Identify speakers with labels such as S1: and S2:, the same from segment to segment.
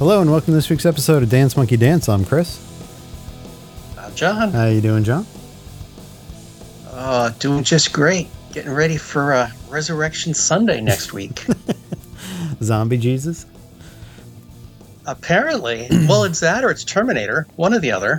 S1: Hello and welcome to this week's episode of Dance Monkey Dance. I'm Chris.
S2: John.
S1: How you doing, John?
S2: Doing just great. Getting ready for Resurrection Sunday next week.
S1: Zombie Jesus?
S2: Apparently. Well, it's that or it's Terminator. One or the other.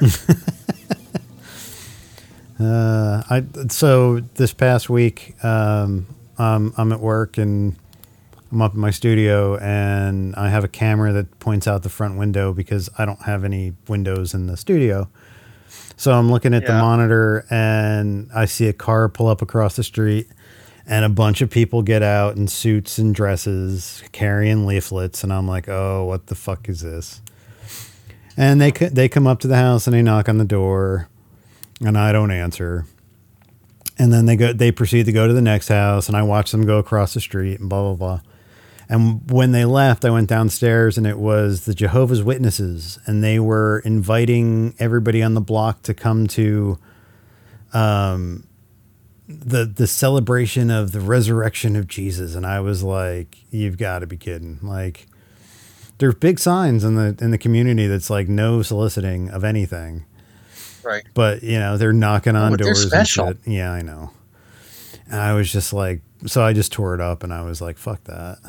S1: So this past week, I'm at work and I'm up in my studio and I have a camera that points out the front window because I don't have any windows in the studio. So I'm looking at the monitor and I see a car pull up across the street and a bunch of people get out in suits and dresses carrying leaflets. And I'm like, oh, what the fuck is this? And they come up to the house and they knock on the door and I don't answer. And then they proceed to go to the next house and I watch them go across the street and blah, blah, blah. And when they left, I went downstairs and it was the Jehovah's Witnesses and they were inviting everybody on the block to come to the celebration of the resurrection of Jesus. And I was like, you've got to be kidding. Like, there's big signs in the community that's like no soliciting of anything.
S2: Right.
S1: But, you know, they're knocking on doors
S2: and shit.
S1: Yeah, I know. And I was just like, so I just tore it up and I was like, fuck that.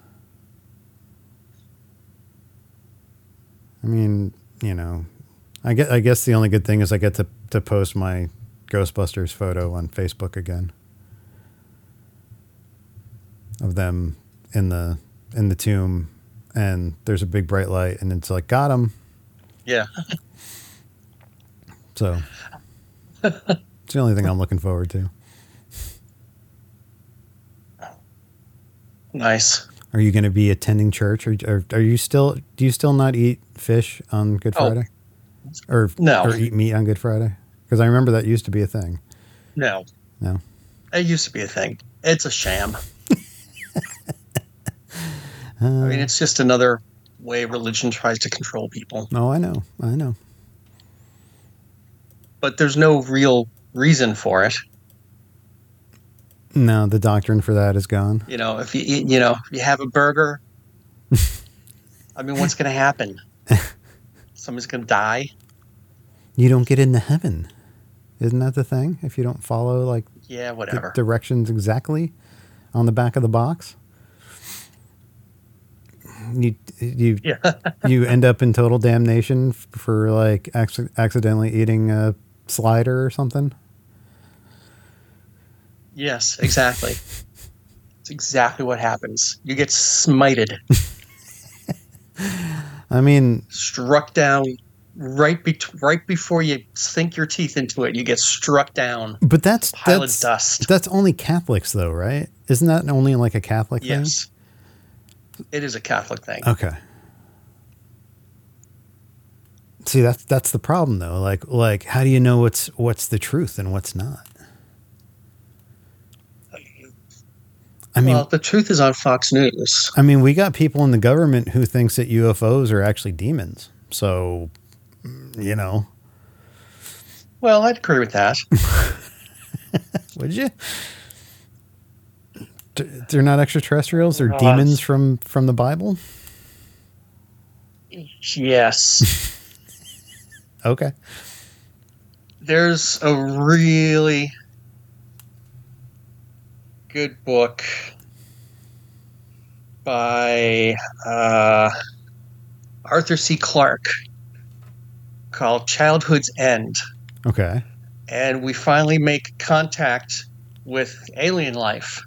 S1: I mean, you know, I guess the only good thing is I get to post my Ghostbusters photo on Facebook again of them in the tomb, and there's a big bright light, and it's like, got him.
S2: Yeah.
S1: So it's the only thing I'm looking forward to.
S2: Nice.
S1: Are you going to be attending church, or do you still not eat fish on Good Friday? Or eat meat on Good Friday? Because I remember that used to be a thing.
S2: No. It used to be a thing. It's a sham. I mean, it's just another way religion tries to control people.
S1: Oh, I know.
S2: But there's no real reason for it.
S1: No, the doctrine for that is gone.
S2: You know, if you have a burger, I mean, what's going to happen? Someone's going to die.
S1: You don't get into heaven. Isn't that the thing? If you don't follow
S2: whatever
S1: the directions exactly on the back of the box, you end up in total damnation for like accidentally eating a slider or something.
S2: Yes, exactly. It's exactly what happens. You get smited.
S1: I mean,
S2: struck down right before you sink your teeth into it. You get struck down.
S1: But that's
S2: pile of dust.
S1: That's only Catholics, though, right? Isn't that only like a Catholic thing?
S2: Yes, it is a Catholic thing.
S1: Okay. See, that's the problem, though. Like, how do you know what's the truth and what's not? I mean,
S2: the truth is on Fox News.
S1: I mean, we got people in the government who thinks that UFOs are actually demons. So, you know.
S2: Well, I'd agree with that.
S1: Would you? They're not extraterrestrials. They're demons from the Bible.
S2: Yes.
S1: Okay.
S2: There's a really good book by Arthur C. Clarke called Childhood's End.
S1: Okay.
S2: And we finally make contact with alien life.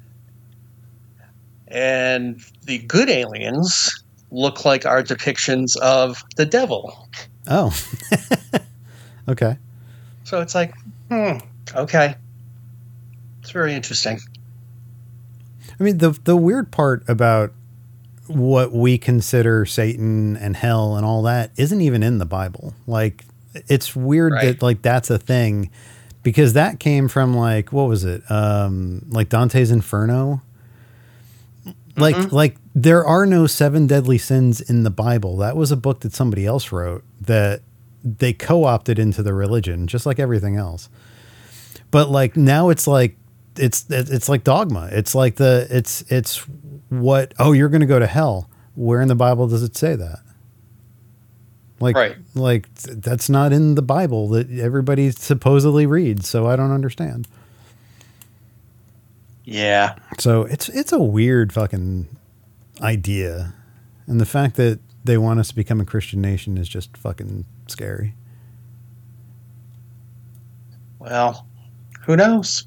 S2: And the good aliens look like our depictions of the devil.
S1: Oh. Okay.
S2: So it's like, okay. It's very interesting.
S1: I mean, the weird part about what we consider Satan and hell and all that isn't even in the Bible. Like, it's weird that like that's a thing, because that came from like, what was it? Like Dante's Inferno. Like there are no 7 deadly sins in the Bible. That was a book that somebody else wrote that they co-opted into the religion, just like everything else. But like now it's like, it's like dogma. It's like it's what, oh, you're going to go to hell. Where in the Bible does it say that? Like,
S2: Right.
S1: That's not in the Bible that everybody supposedly reads. So I don't understand.
S2: Yeah.
S1: So it's a weird fucking idea. And the fact that they want us to become a Christian nation is just fucking scary.
S2: Well, who knows?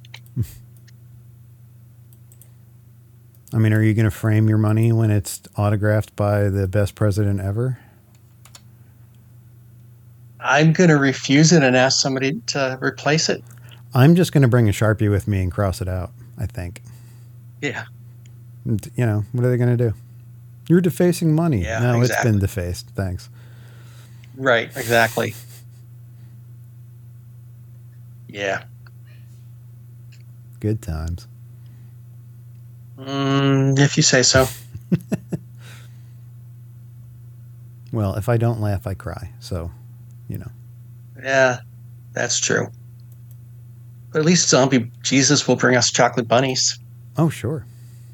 S1: I mean, are you going to frame your money when it's autographed by the best president ever?
S2: I'm going to refuse it and ask somebody to replace it.
S1: I'm just going to bring a Sharpie with me and cross it out, I think.
S2: Yeah.
S1: And, you know, what are they going to do? You're defacing money.
S2: Yeah,
S1: no,
S2: exactly.
S1: It's been defaced. Thanks.
S2: Right. Exactly. Yeah.
S1: Good times.
S2: If you say so.
S1: Well, if I don't laugh, I cry. So, you know.
S2: Yeah, that's true. But at least Zombie Jesus will bring us chocolate bunnies.
S1: Oh, sure.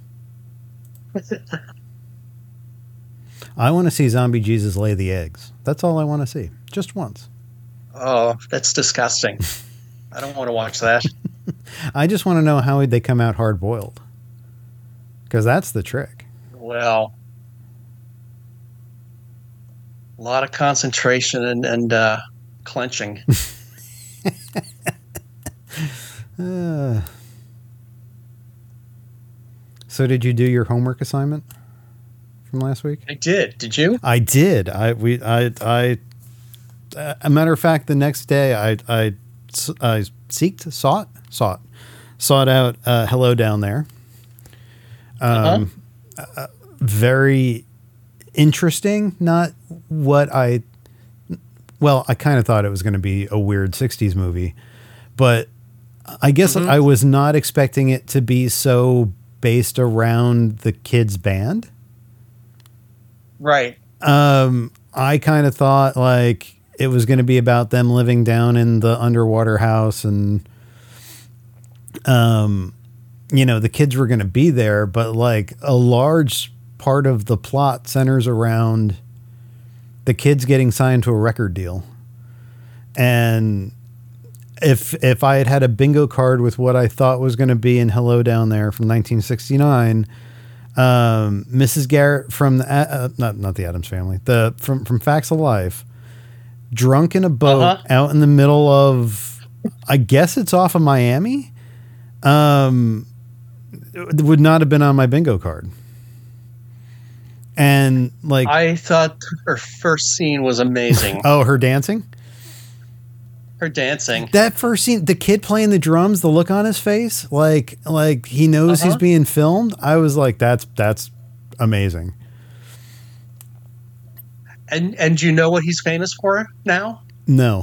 S1: I want to see Zombie Jesus lay the eggs. That's all I want to see. Just once.
S2: Oh, that's disgusting. I don't want to watch that.
S1: I just want to know how they come out hard boiled. Because that's the trick.
S2: Well, a lot of concentration and clenching.
S1: So did you do your homework assignment from last week?
S2: I did. Did you?
S1: I did. A matter of fact, the next day I sought out Hello Down There. Very interesting. Not what I kind of thought it was going to be a weird 60s movie, but I guess I was not expecting it to be so based around the kids' band.
S2: Right.
S1: I kind of thought like it was going to be about them living down in the underwater house and, you know, the kids were going to be there, but like a large part of the plot centers around the kids getting signed to a record deal. And if I had a bingo card with what I thought was going to be in Hello Down There from 1969, Mrs. Garrett from the not the Addams Family, from Facts of Life, drunk in a boat out in the middle of, I guess it's off of Miami, it would not have been on my bingo card. And like,
S2: I thought her first scene was amazing.
S1: Oh, her dancing.
S2: Her dancing.
S1: That first scene, the kid playing the drums, the look on his face, like he knows he's being filmed. I was like, that's amazing.
S2: And you know what he's famous for now?
S1: No.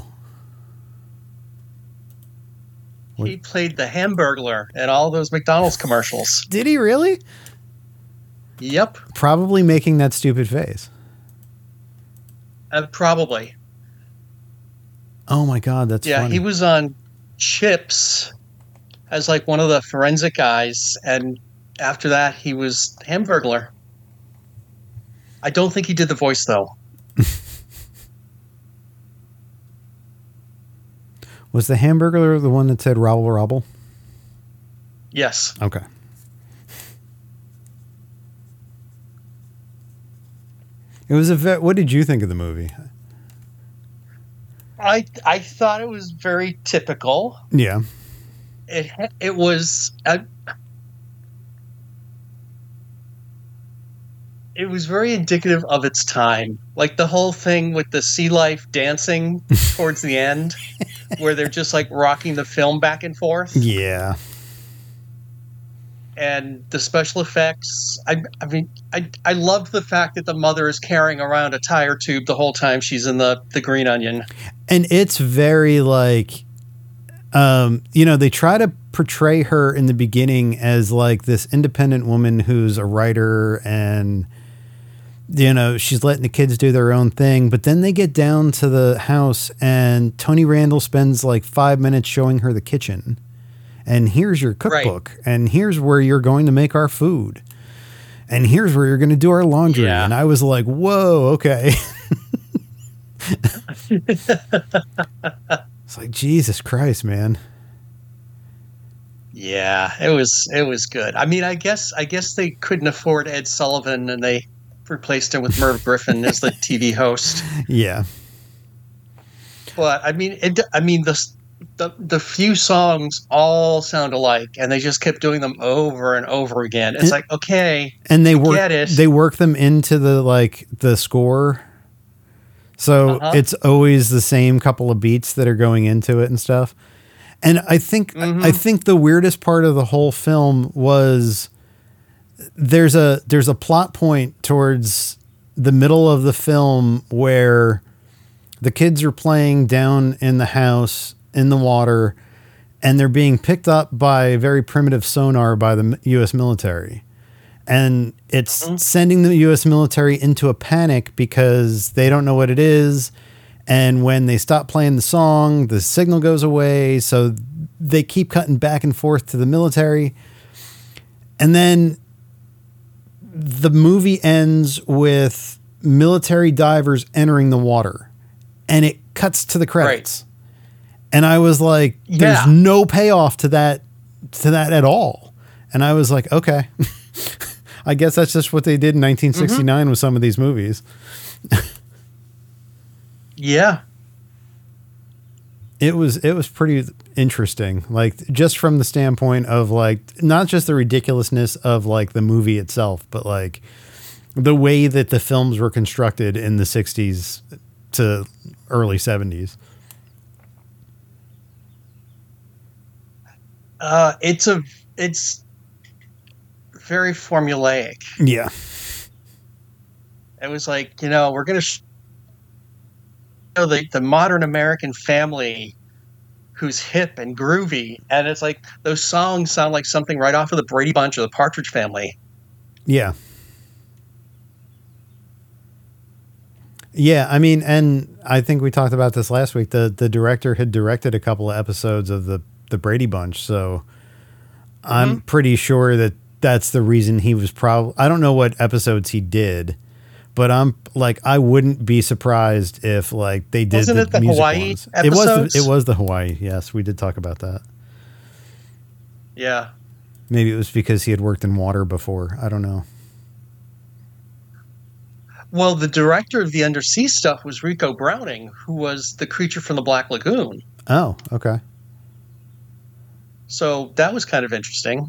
S2: He played the Hamburglar in all those McDonald's commercials.
S1: Did he really?
S2: Yep.
S1: Probably making that stupid face.
S2: Probably.
S1: Oh my God, that's funny.
S2: He was on Chips as like one of the forensic guys, and after that he was Hamburglar. I don't think he did the voice though.
S1: Was the Hamburglar the one that said "Robble Robble"?
S2: Yes.
S1: Okay. It was what did you think of the movie?
S2: I thought it was very typical.
S1: Yeah.
S2: It was it was very indicative of its time. Like the whole thing with the sea life dancing towards the end, where they're just like rocking the film back and forth.
S1: Yeah.
S2: And the special effects. I mean, I loved the fact that the mother is carrying around a tire tube the whole time she's in the Green Onion.
S1: And it's very like, you know, they try to portray her in the beginning as like this independent woman who's a writer and, you know, she's letting the kids do their own thing. But then they get down to the house and Tony Randall spends like 5 minutes showing her the kitchen. And here's your cookbook. Right. And here's where you're going to make our food. And here's where you're going to do our laundry. Yeah. And I was like, whoa, okay. It's like, Jesus Christ, man.
S2: Yeah, it was good. I mean, I guess they couldn't afford Ed Sullivan, and they replaced him with Merv Griffin as the TV host.
S1: Yeah.
S2: But I mean the few songs all sound alike, and they just kept doing them over and over again. It's like, okay,
S1: And
S2: we get it.
S1: they work them into the score. So it's always the same couple of beats that are going into it and stuff. And I think the weirdest part of the whole film was there's a plot point towards the middle of the film where the kids are playing down in the house in the water, and they're being picked up by very primitive sonar by the U.S. military. And it's sending the U.S. military into a panic because they don't know what it is. And when they stop playing the song, the signal goes away. So they keep cutting back and forth to the military. And then the movie ends with military divers entering the water. And it cuts to the credits. Right. And I was like, there's no payoff to that at all. And I was like, okay. I guess that's just what they did in 1969 with some of these movies.
S2: Yeah.
S1: It was pretty interesting. Like, just from the standpoint of, like, not just the ridiculousness of, like, the movie itself, but, like, the way that the films were constructed in the 60s to early 70s.
S2: It's very formulaic.
S1: Yeah.
S2: It was like, we're going to show the modern American family who's hip and groovy. And it's like, those songs sound like something right off of the Brady Bunch or the Partridge Family.
S1: Yeah. Yeah. I mean, and I think we talked about this last week. The director had directed a couple of episodes of the Brady Bunch. So I'm pretty sure that that's the reason he was I don't know what episodes he did, but I'm like, I wouldn't be surprised if, like, they did.
S2: Wasn't it the Hawaii ones. Episodes?
S1: It was the Hawaii. Yes, we did talk about that.
S2: Yeah.
S1: Maybe it was because he had worked in water before. I don't know.
S2: Well, the director of the undersea stuff was Rico Browning, who was the creature from the Black Lagoon.
S1: Oh, okay.
S2: So that was kind of interesting.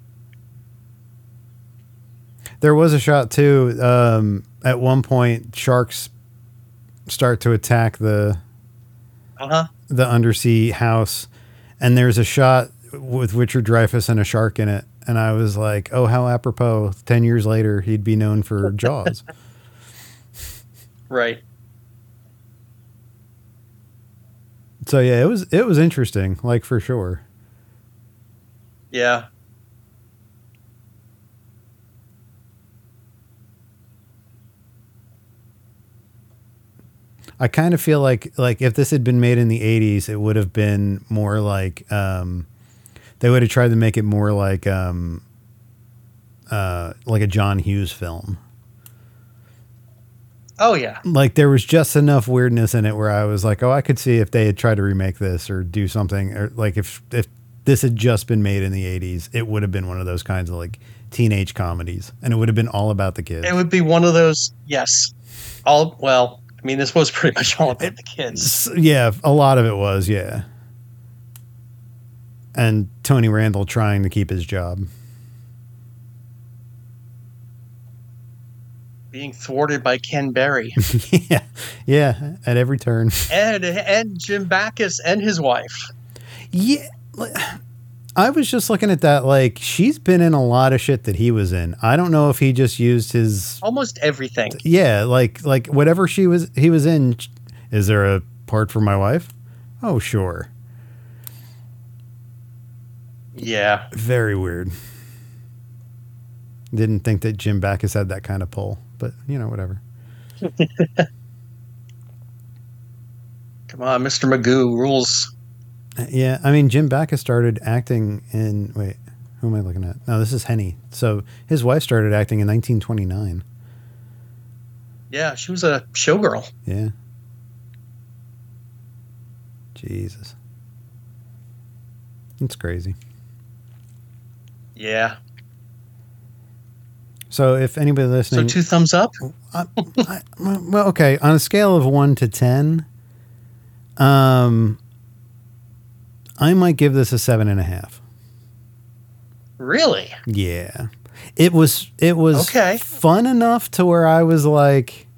S1: There was a shot too. At one point, sharks start to attack the undersea house, and there's a shot with Richard Dreyfuss and a shark in it, and I was like, "Oh, how apropos! 10 years later, he'd be known for Jaws."
S2: Right.
S1: So yeah, it was interesting, like, for sure.
S2: Yeah.
S1: I kind of feel like if this had been made in the 80s, it would have been more like, they would have tried to make it more like a John Hughes film.
S2: Oh yeah.
S1: Like, there was just enough weirdness in it where I was like, oh, I could see if they had tried to remake this or do something, or like if this had just been made in the 80s, it would have been one of those kinds of, like, teenage comedies, and it would have been all about the kids.
S2: It would be one of those, yes. I mean, this was pretty much all about the kids.
S1: Yeah, a lot of it was, yeah. And Tony Randall trying to keep his job.
S2: Being thwarted by Ken Berry.
S1: Yeah, at every turn.
S2: And Jim Backus and his wife.
S1: Yeah, I was just looking at that, like, she's been in a lot of shit that he was in. I don't know if he just used his...
S2: Almost everything.
S1: Yeah, like whatever he was in. Is there a part for my wife? Oh, sure.
S2: Yeah.
S1: Very weird. Didn't think that Jim Backus had that kind of pull, but, whatever.
S2: Come on, Mr. Magoo rules.
S1: Yeah, I mean, Jim Backus started acting in... Wait, who am I looking at? No, this is Henny. So his wife started acting in 1929.
S2: Yeah, she was a showgirl.
S1: Yeah. Jesus. It's crazy.
S2: Yeah.
S1: So if anybody
S2: So
S1: listening,
S2: 2 thumbs up?
S1: well, okay, on a scale of 1 to 10, I might give this a 7.5.
S2: Really?
S1: Yeah, it was
S2: Okay.
S1: fun enough to where I was like,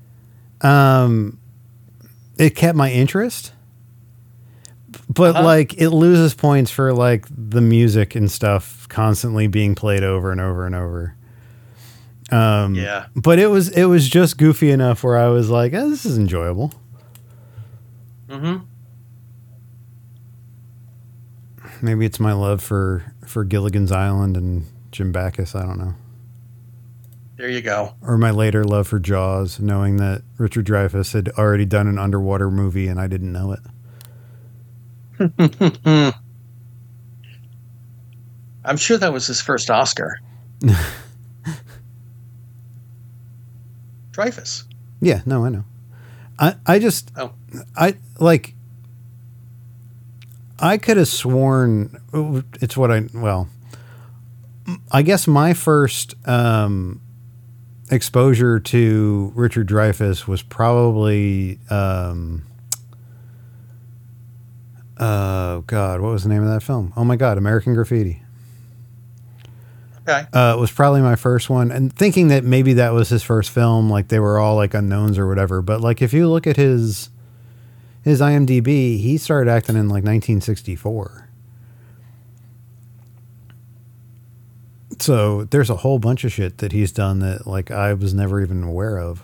S1: it kept my interest, but like it loses points for like the music and stuff constantly being played over and over and over.
S2: Yeah.
S1: But it was just goofy enough where I was like, this is enjoyable.
S2: Mm-hmm.
S1: Maybe it's my love for Gilligan's Island and Jim Backus. I don't know.
S2: There you go.
S1: Or my later love for Jaws, knowing that Richard Dreyfuss had already done an underwater movie and I didn't know it.
S2: I'm sure that was his first Oscar. Dreyfuss.
S1: Yeah, no, I know. I just,
S2: Oh.
S1: I could have sworn it's what I guess my first exposure to Richard Dreyfuss was probably, oh God, what was the name of that film? Oh my God, American Graffiti.
S2: Okay.
S1: It was probably my first one, and thinking that maybe that was his first film, like they were all like unknowns or whatever. But like if you look at his IMDb, he started acting in like 1964. So there's a whole bunch of shit that he's done that like I was never even aware of.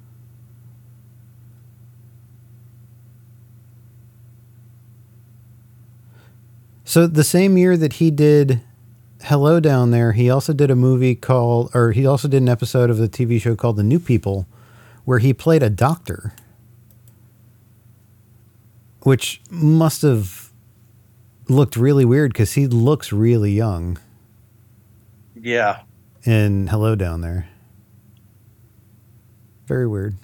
S1: So the same year that he did Hello Down There, he also did a movie he also did an episode of the TV show called The New People, where he played a doctor, which must have looked really weird because he looks really young
S2: Yeah.
S1: in Hello Down There. Very weird.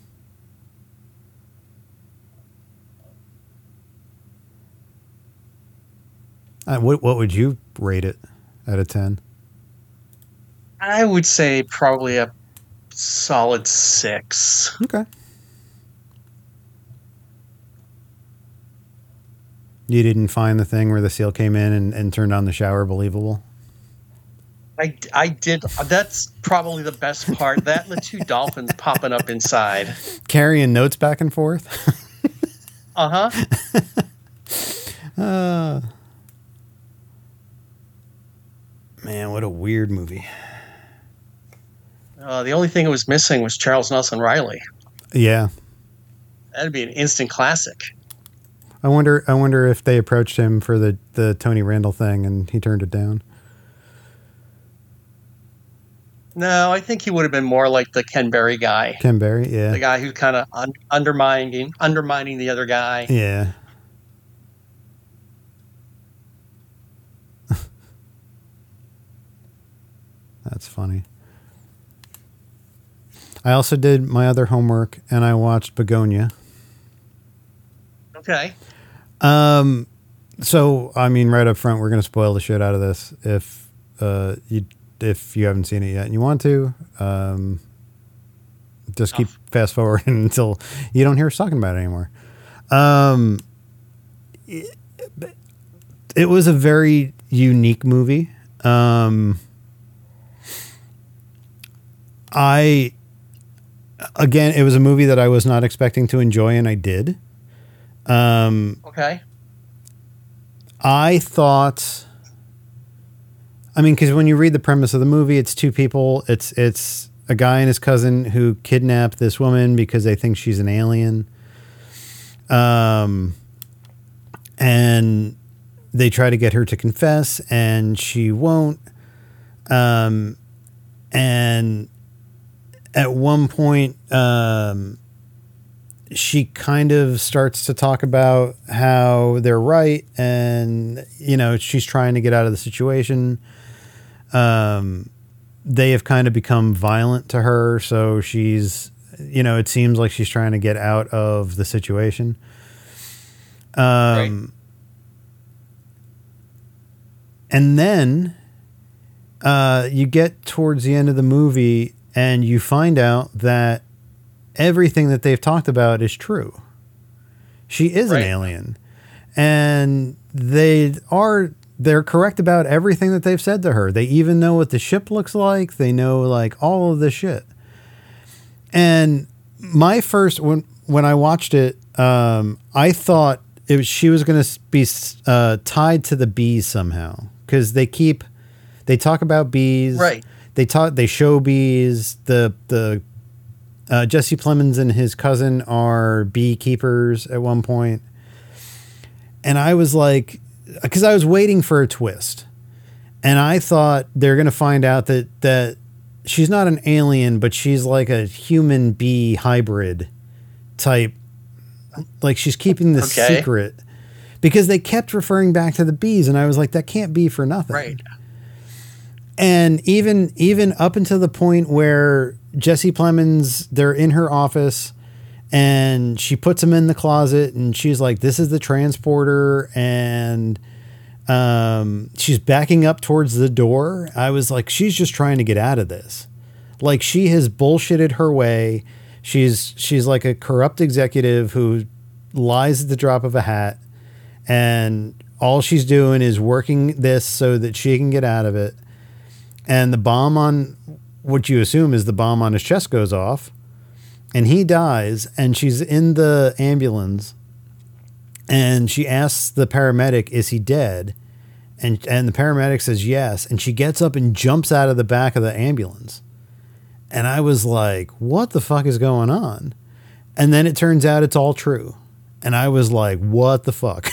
S1: What would you rate it out of 10?
S2: I would say probably a solid 6.
S1: Okay. You didn't find the thing where the seal came in and turned on the shower believable?
S2: I did. That's probably the best part. That and the 2 dolphins popping up inside.
S1: Carrying notes back and forth?
S2: Uh-huh.
S1: Man, what a weird movie.
S2: The only thing it was missing was Charles Nelson Riley.
S1: Yeah.
S2: That'd be an instant classic.
S1: I wonder if they approached him for the Tony Randall thing and he turned it down.
S2: No, I think he would have been more like the Ken Berry guy.
S1: Ken Berry, yeah.
S2: The guy who kind of undermining the other guy.
S1: Yeah. That's funny. I also did my other homework and I watched Begonia.
S2: Okay.
S1: So I mean, right up front, we're going to spoil the shit out of this if you haven't seen it yet and you want to. Just keep fast forwarding until you don't hear us talking about it anymore. It was a very unique movie. Again, it was a movie that I was not expecting to enjoy, and I did.
S2: Okay.
S1: I thought, I mean, because when you read the premise of the movie, it's 2 people. It's a guy and his cousin who kidnap this woman because they think she's an alien. And they try to get her to confess, and she won't. And at one point, she kind of starts to talk about how they're right, and she's trying to get out of the situation. They have kind of become violent to her, so she's, it seems like she's trying to get out of the situation.
S2: Right.
S1: And then you get towards the end of the movie and you find out that everything that they've talked about is true. She is an alien. And they're correct about everything that they've said to her. They even know what the ship looks like. They know like all of the shit. And my first, when I watched it, I thought she was going to be tied to the bees somehow. Cause they talk about bees.
S2: Right.
S1: They show bees. The Jesse Plemons and his cousin are beekeepers at one point. And I was like, because I was waiting for a twist, and I thought they're going to find out that she's not an alien, but she's like a human bee hybrid type. Like she's keeping this secret because they kept referring back to the bees. And I was like, that can't be for nothing.
S2: Right.
S1: And even up until the point where Jesse Plemons, they're in her office and she puts him in the closet and she's like, this is the transporter. And she's backing up towards the door. I was like, she's just trying to get out of this. Like she has bullshitted her way. She's like a corrupt executive who lies at the drop of a hat. And all she's doing is working this so that she can get out of it. And the bomb on what you assume is the bomb on his chest goes off and he dies, and she's in the ambulance and she asks the paramedic, is he dead? And the paramedic says yes. And she gets up and jumps out of the back of the ambulance. And I was like, what the fuck is going on? And then it turns out it's all true. And I was like, what the fuck?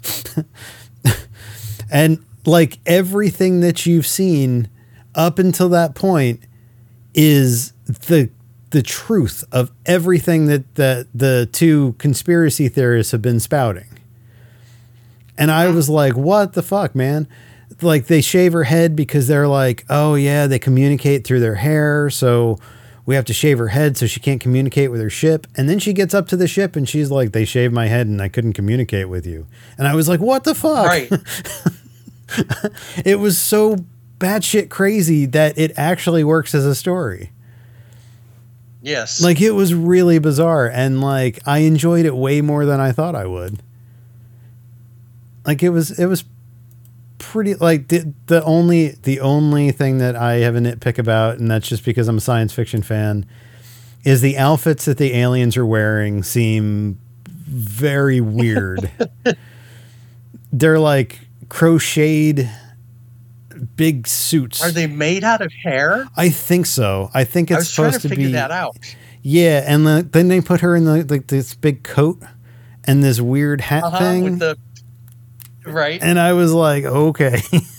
S1: And like everything that you've seen up until that point is the truth of everything that the two conspiracy theorists have been spouting. And I was like, what the fuck, man? Like they shave her head because they're like, oh yeah, they communicate through their hair. So we have to shave her head so she can't communicate with her ship. And then she gets up to the ship and she's like, they shaved my head and I couldn't communicate with you. And I was like, what the fuck?
S2: Right.
S1: It was so batshit crazy that it actually works as a story.
S2: Yes.
S1: Like it was really bizarre. And like, I enjoyed it way more than I thought I would. Like it was pretty, like the only thing that I have a nitpick about, and that's just because I'm a science fiction fan, is the outfits that the aliens are wearing seem very weird. They're like crocheted big suits.
S2: Are they made out of hair?
S1: I think so. I think it's supposed to be. I was trying to
S2: figure that out.
S1: Yeah, and then they put her in like this big coat and this weird hat thing.
S2: With the right.
S1: And I was like, okay.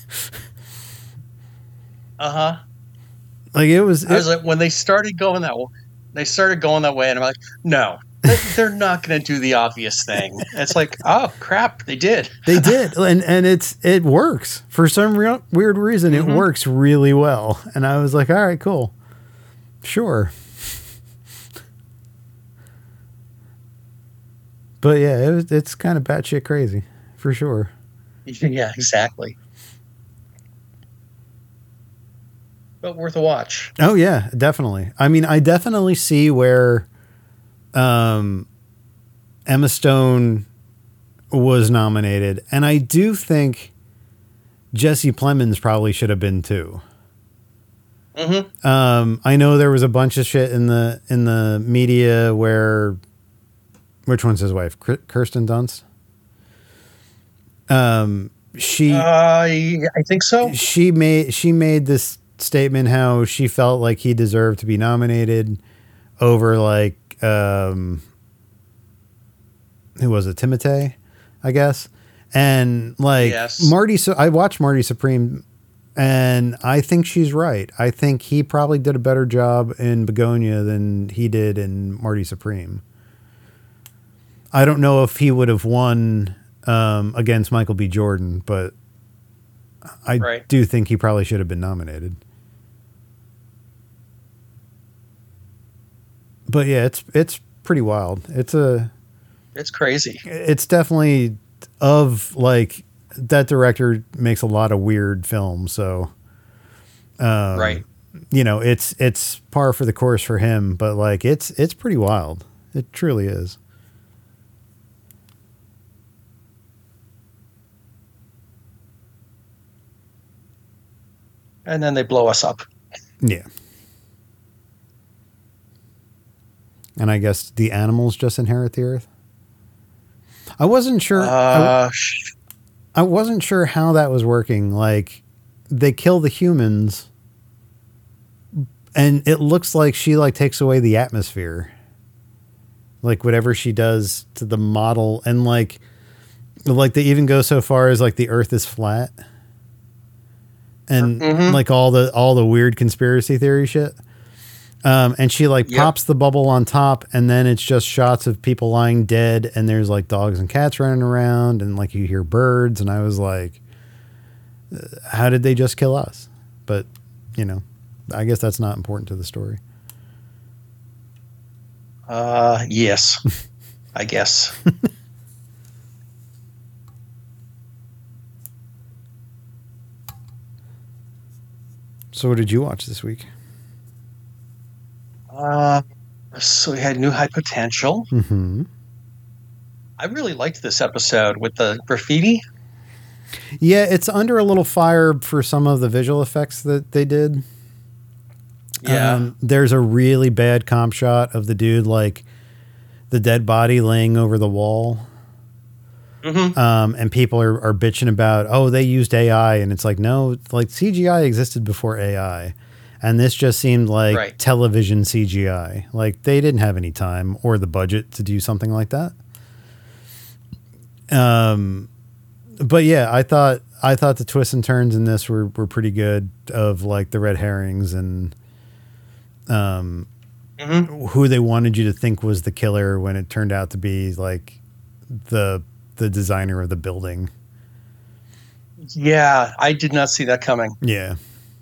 S1: Like it was.
S2: I was like, when they started going that way, and I'm like, no, they're not going to do the obvious thing. It's like, oh crap, they did.
S1: They did, and it works for some weird reason. Mm-hmm. It works really well, and I was like, all right, cool, sure. But yeah, it's kind of batshit crazy, for sure.
S2: Yeah, exactly. But worth a watch.
S1: Oh yeah, definitely. I mean, I definitely see where Emma Stone was nominated, and I do think Jesse Plemons probably should have been too.
S2: Mm-hmm.
S1: I know there was a bunch of shit in the media where, which one's his wife? Kirsten Dunst. I
S2: think so.
S1: She made this statement how she felt like he deserved to be nominated over like who was it, Timothée, I guess, and like
S2: yes.
S1: Marty. So I watched Marty Supreme, and I think she's right. I think he probably did a better job in Begonia than he did in Marty Supreme. I don't know if he would have won against Michael B. Jordan, but I do think he probably should have been nominated. But yeah, it's pretty wild. It's a
S2: It's crazy.
S1: It's definitely of like that director makes a lot of weird films, so
S2: Right.
S1: it's par for the course for him, but like it's pretty wild. It truly is.
S2: And then they blow us up.
S1: Yeah. And I guess the animals just inherit the earth. I wasn't sure. I wasn't sure how that was working. Like, they kill the humans, and it looks like she like takes away the atmosphere. Like whatever she does to the model, and like they even go so far as like the Earth is flat, and like all the weird conspiracy theory shit. And she like pops the bubble on top, and then it's just shots of people lying dead, and there's like dogs and cats running around, and like you hear birds, and I was like, how did they just kill us? But I guess that's not important to the story.
S2: Yes, I guess.
S1: So what did you watch this week?
S2: So we had New High Potential.
S1: Mm-hmm.
S2: I really liked this episode with the graffiti.
S1: Yeah, it's under a little fire for some of the visual effects that they did.
S2: Yeah.
S1: There's a really bad comp shot of the dude, like the dead body laying over the wall. And people are bitching about, oh, they used AI. And it's like, no, like CGI existed before AI. And this just seemed like television CGI. Like they didn't have any time or the budget to do something like that. But yeah, I thought the twists and turns in this were pretty good, of like the red herrings and who they wanted you to think was the killer when it turned out to be like the designer of the building.
S2: Yeah, I did not see that coming.
S1: Yeah.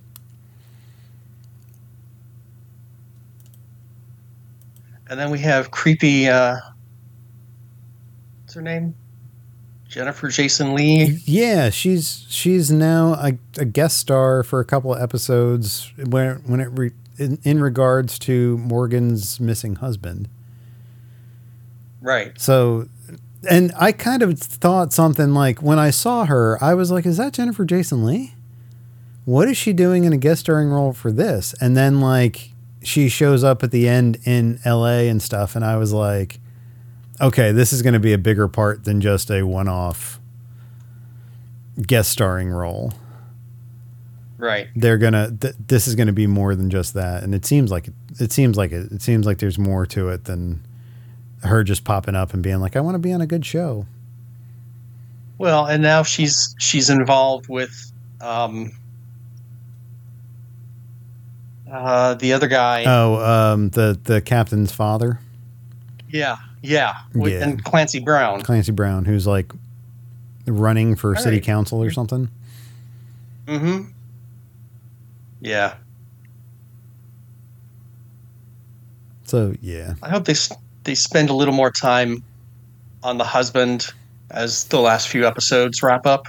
S2: And then we have creepy, what's her name? Jennifer Jason Leigh.
S1: Yeah, she's now a guest star for a couple of episodes in regards to Morgan's missing husband.
S2: Right.
S1: So, and I kind of thought something like, when I saw her, I was like, is that Jennifer Jason Leigh? What is she doing in a guest starring role for this? And then like she shows up at the end in LA and stuff, and I was like, okay, this is going to be a bigger part than just a one-off guest starring role.
S2: Right.
S1: They're gonna. This is going to be more than just that, and it seems like there's more to it than her just popping up and being like, I want to be on a good show.
S2: Well, and now she's involved with the other guy.
S1: Oh, the captain's father.
S2: Yeah. And Clancy Brown, who's
S1: like running for city council or something.
S2: Mm-hmm. Yeah.
S1: So yeah,
S2: I hope they spend a little more time on the husband as the last few episodes wrap up.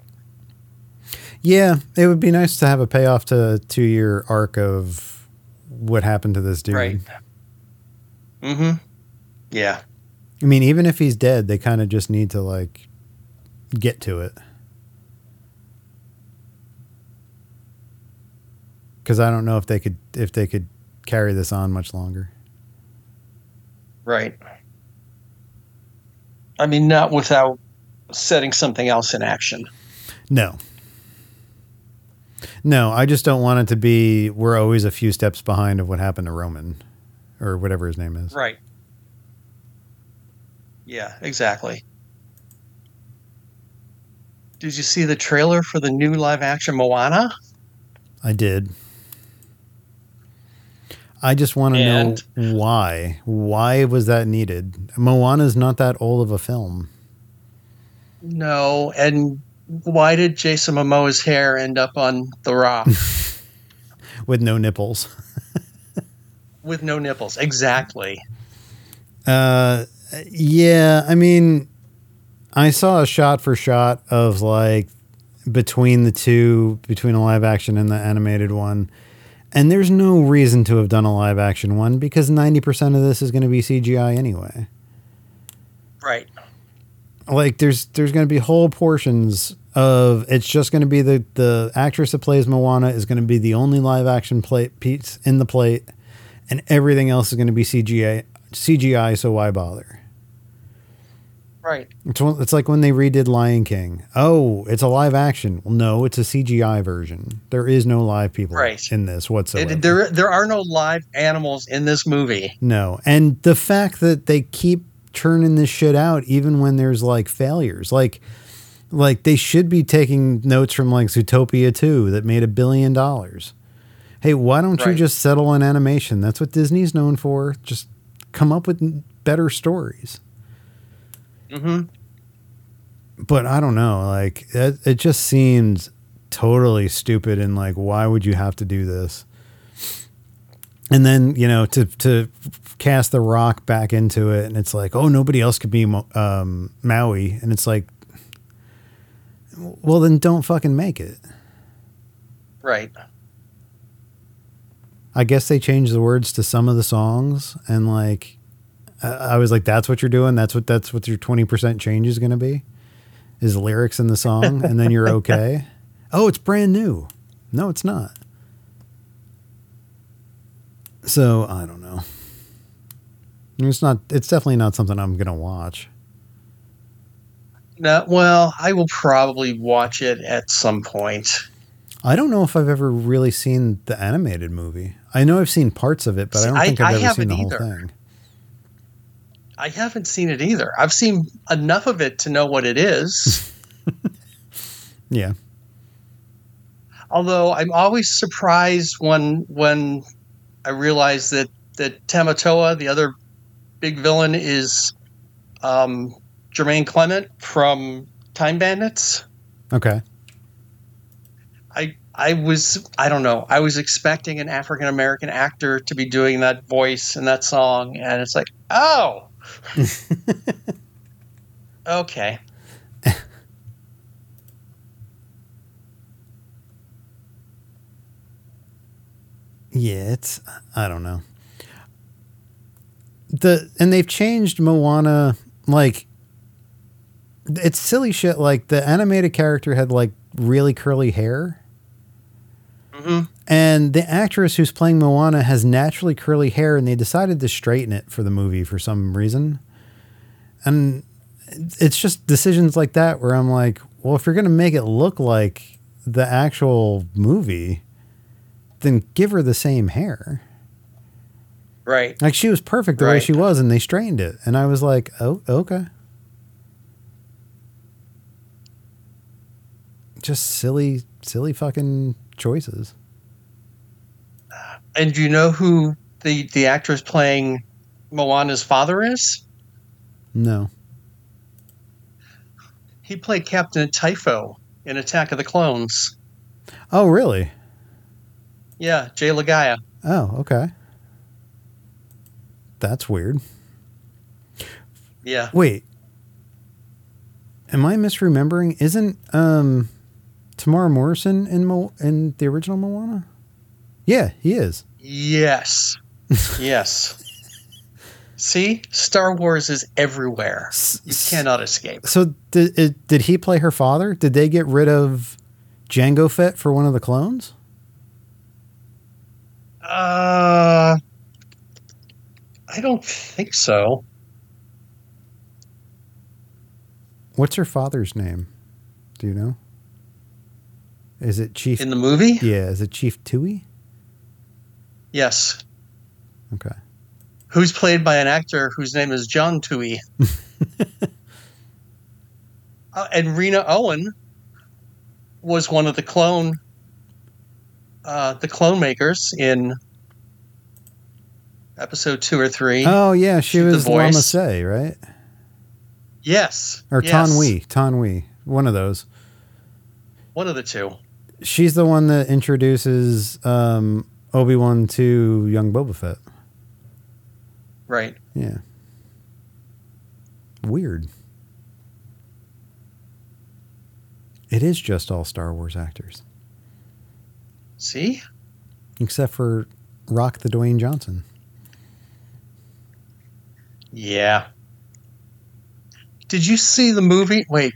S1: Yeah, it would be nice to have a payoff to a 2-year arc of what happened to this dude.
S2: Right. Mm-hmm. Yeah.
S1: I mean, even if he's dead, they kind of just need to like get to it. Because I don't know if they could carry this on much longer.
S2: Right. I mean, not without setting something else in action.
S1: No, I just don't want it to be we're always a few steps behind of what happened to Roman or whatever his name is.
S2: Right. Yeah, exactly. Did you see the trailer for the new live action Moana?
S1: I did. I just want to know why. Why was that needed? Moana's not that old of a film.
S2: No, and why did Jason Momoa's hair end up on The Rock?
S1: With no nipples.
S2: With no nipples, exactly.
S1: Yeah, I mean, I saw a shot for shot of like between the two, between a live action and the animated one. And there's no reason to have done a live action one because 90% of this is going to be CGI anyway.
S2: Right.
S1: Like there's going to be whole portions of it's just going to be the actress that plays Moana is going to be the only live action piece in the plate, and everything else is going to be CGI, so why bother?
S2: Right.
S1: It's like when they redid Lion King. Oh, it's a live action. Well, no, it's a CGI version. There is no live people in this whatsoever.
S2: There are no live animals in this movie.
S1: No. And the fact that they keep churning this shit out even when there's like failures. Like they should be taking notes from like Zootopia 2 that made $1 billion. Hey, why don't you just settle on animation? That's what Disney's known for. Just come up with better stories.
S2: Mm-hmm.
S1: But I don't know. Like it just seems totally stupid. And like, why would you have to do this? And then, you know, to cast The Rock back into it. And it's like, oh, nobody else could be Maui. And it's like, well, then don't fucking make it.
S2: Right.
S1: I guess they changed the words to some of the songs. And like, I was like, that's what you're doing. That's what your 20% change is going to be, is lyrics in the song. And then you're okay. Oh, it's brand new. No, it's not. So I don't know. It's definitely not something I'm going to watch.
S2: No, well, I will probably watch it at some point.
S1: I don't know if I've ever really seen the animated movie. I know I've seen parts of it, but I don't think I've ever seen the whole thing.
S2: I haven't seen it either. I've seen enough of it to know what it is.
S1: Yeah.
S2: Although I'm always surprised when I realize that Tamatoa, the other big villain, is Jermaine Clement from Time Bandits.
S1: Okay.
S2: I was expecting an African American actor to be doing that voice in that song, and it's like, oh. Okay.
S1: Yeah, I don't know. And they've changed Moana, like, it's silly shit. Like, the animated character had like really curly hair.
S2: Mm-hmm.
S1: And the actress who's playing Moana has naturally curly hair, and they decided to straighten it for the movie for some reason. And it's just decisions like that where I'm like, well, if you're going to make it look like the actual movie, then give her the same hair.
S2: Right.
S1: Like, she was perfect the way she was, and they straightened it. And I was like, oh, okay. Just silly fucking choices.
S2: And do you know who the actress playing Moana's father is?
S1: No.
S2: He played Captain Typho in Attack of the Clones.
S1: Oh, really?
S2: Yeah, Jay Lagaya.
S1: Oh, okay. That's weird.
S2: Yeah.
S1: Wait. Am I misremembering? Isn't Tamara Morrison in the original Moana? Yeah, he is.
S2: Yes. Yes. See? Star Wars is everywhere. You cannot escape.
S1: So did he play her father? Did they get rid of Jango Fett for one of the clones?
S2: I don't think so.
S1: What's her father's name? Do you know? Is it Chief...
S2: In the movie?
S1: Yeah, is it Chief Tui?
S2: Yes.
S1: Okay.
S2: Who's played by an actor whose name is John Tui. And Rena Owen was one of the clone makers in episode 2 or 3.
S1: Oh, yeah, she was Lama Se, right?
S2: Yes.
S1: Or
S2: yes.
S1: Tanwi, one of those.
S2: One of the two.
S1: She's the one that introduces Obi-Wan to young Boba Fett.
S2: Right.
S1: Yeah. Weird. It is just all Star Wars actors.
S2: See?
S1: Except for Rock the Dwayne Johnson.
S2: Yeah. Did you see the movie? Wait.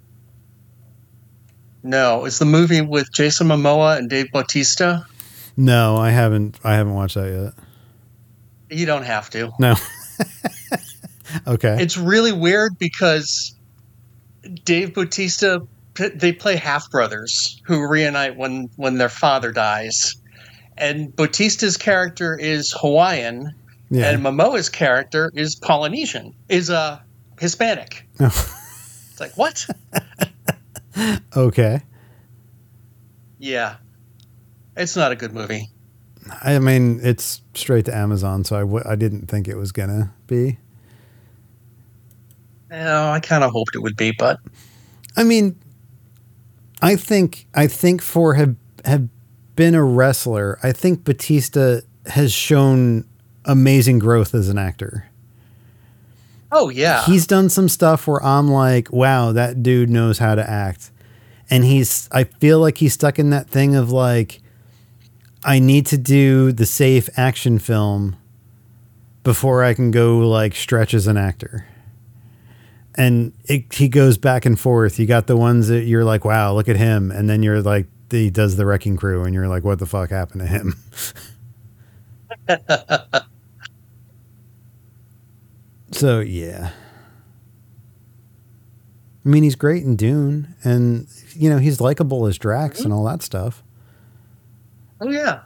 S2: No, it's the movie with Jason Momoa and Dave Bautista.
S1: No, I haven't watched that yet.
S2: You don't have to.
S1: No. Okay.
S2: It's really weird because Dave Bautista, they play half brothers who reunite when their father dies. And Bautista's character is Hawaiian,
S1: Yeah.
S2: and Momoa's character is Polynesian, is Hispanic.
S1: Oh.
S2: It's like, what?
S1: Okay.
S2: Yeah. It's not a good movie.
S1: I mean, it's straight to Amazon, so I didn't think it was gonna be.
S2: No, I kind of hoped it would be, but
S1: I mean, I think for have been a wrestler, I think Batista has shown amazing growth as an actor.
S2: oh yeah,
S1: He's done some stuff where I'm like, wow, that dude knows how to act. And I feel like he's stuck in that thing of like, I need to do the safe action film before I can go like stretch as an actor. And he goes back and forth. You got the ones that you're like, wow, look at him. And then you're like, he does the Wrecking Crew and you're like, what the fuck happened to him? So, yeah. I mean, he's great in Dune and, you know, he's likable as Drax and all that stuff.
S2: oh yeah.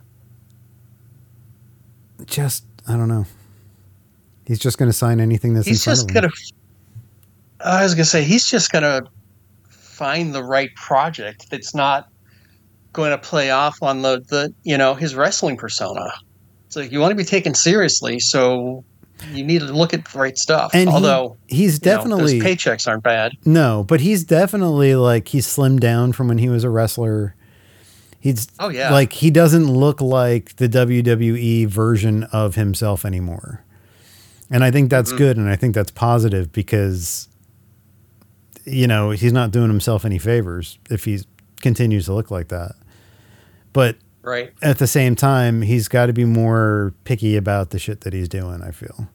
S1: Just, I don't know. He's just going to sign anything that's
S2: He's
S1: in front
S2: just
S1: of him.
S2: gonna. I was gonna say he's just gonna find the right project that's not going to play off on the his wrestling persona. It's like you want to be taken seriously, so you need to look at the right stuff.
S1: And
S2: although
S1: he's definitely
S2: those paychecks aren't bad.
S1: no, but he's definitely like he's slimmed down from when he was a wrestler. He's
S2: Oh yeah,
S1: like he doesn't look like the WWE version of himself anymore. And I think that's good and I think that's positive because he's not doing himself any favors if he continues to look like that. But
S2: right.
S1: at the same time, he's got to be more picky about the shit that he's doing, I feel.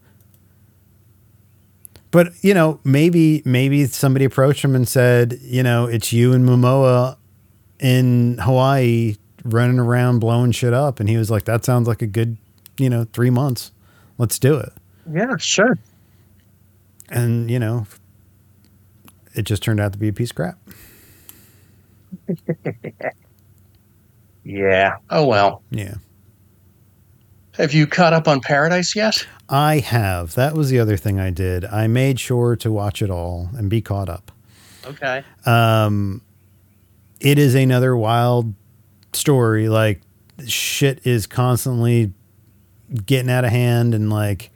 S1: But, maybe somebody approached him and said, it's you and Momoa in Hawaii running around blowing shit up. And he was like, that sounds like a good, 3 months. Let's do it.
S2: Yeah, sure.
S1: And, it just turned out to be a piece of crap.
S2: Yeah. Oh well.
S1: Yeah.
S2: Have you caught up on Paradise yet?
S1: I have. That was the other thing I did. I made sure to watch it all and be caught up.
S2: Okay.
S1: It is another wild story. Like shit is constantly getting out of hand and like,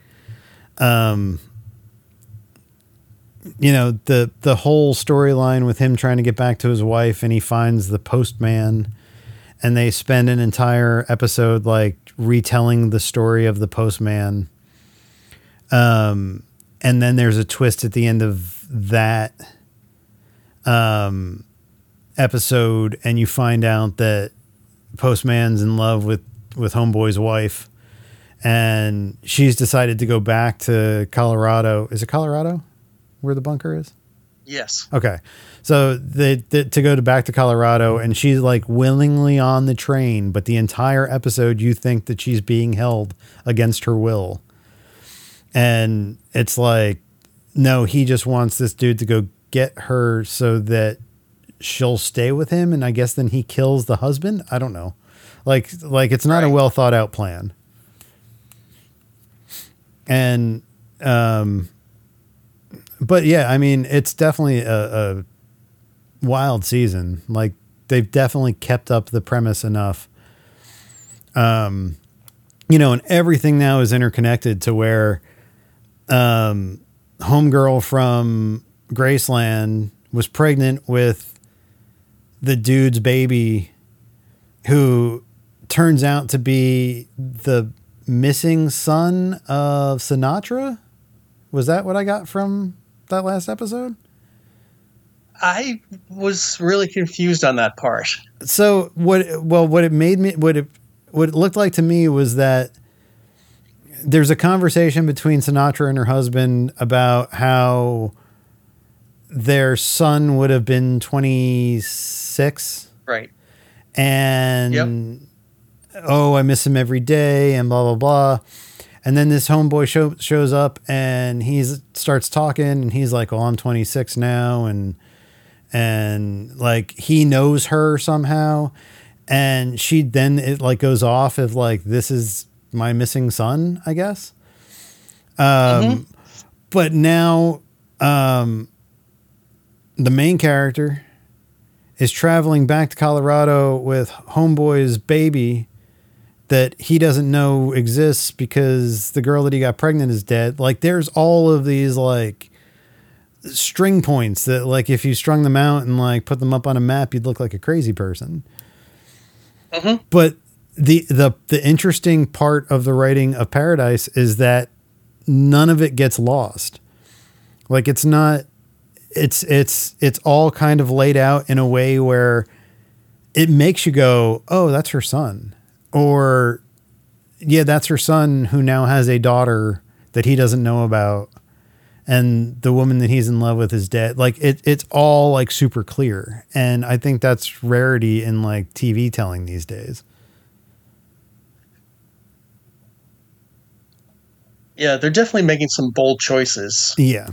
S1: the whole storyline with him trying to get back to his wife and he finds the postman and they spend an entire episode like retelling the story of the postman. And then there's a twist at the end of that episode and you find out that postman's in love with homeboy's wife and she's decided to go back to Colorado. Is it Colorado where the bunker is?
S2: Yes.
S1: Okay. So to go back to Colorado and she's like willingly on the train, but the entire episode, you think that she's being held against her will. And it's like, no, he just wants this dude to go get her so that she'll stay with him. And I guess then he kills the husband. I don't know. Like it's not a well thought out plan. And, but yeah, I mean, it's definitely a wild season. Like they've definitely kept up the premise enough. And everything now is interconnected to where, homegirl from Graceland was pregnant with the dude's baby who turns out to be the missing son of Sinatra. Was that what I got from that last episode?
S2: I was really confused on that part.
S1: So what it made me, what it looked like to me was that there's a conversation between Sinatra and her husband about how their son would have been 26.
S2: Right.
S1: And, oh, I miss him every day and blah, blah, blah. And then this homeboy shows up and he starts talking and he's like, well, I'm 26 now. And like he knows her somehow. And she then it like goes off of like, this is my missing son, I guess. But now, the main character is traveling back to Colorado with homeboy's baby that he doesn't know exists because the girl that he got pregnant is dead. Like there's all of these like string points that like, if you strung them out and like put them up on a map, you'd look like a crazy person. But the interesting part of the writing of Paradise is that none of it gets lost. Like it's not, it's all kind of laid out in a way where it makes you go, oh, that's her son. Or yeah, that's her son who now has a daughter that he doesn't know about. And the woman that he's in love with is dead. Like it's all like super clear. And I think that's rarity in like TV telling these days.
S2: Yeah, they're definitely making some bold choices.
S1: Yeah.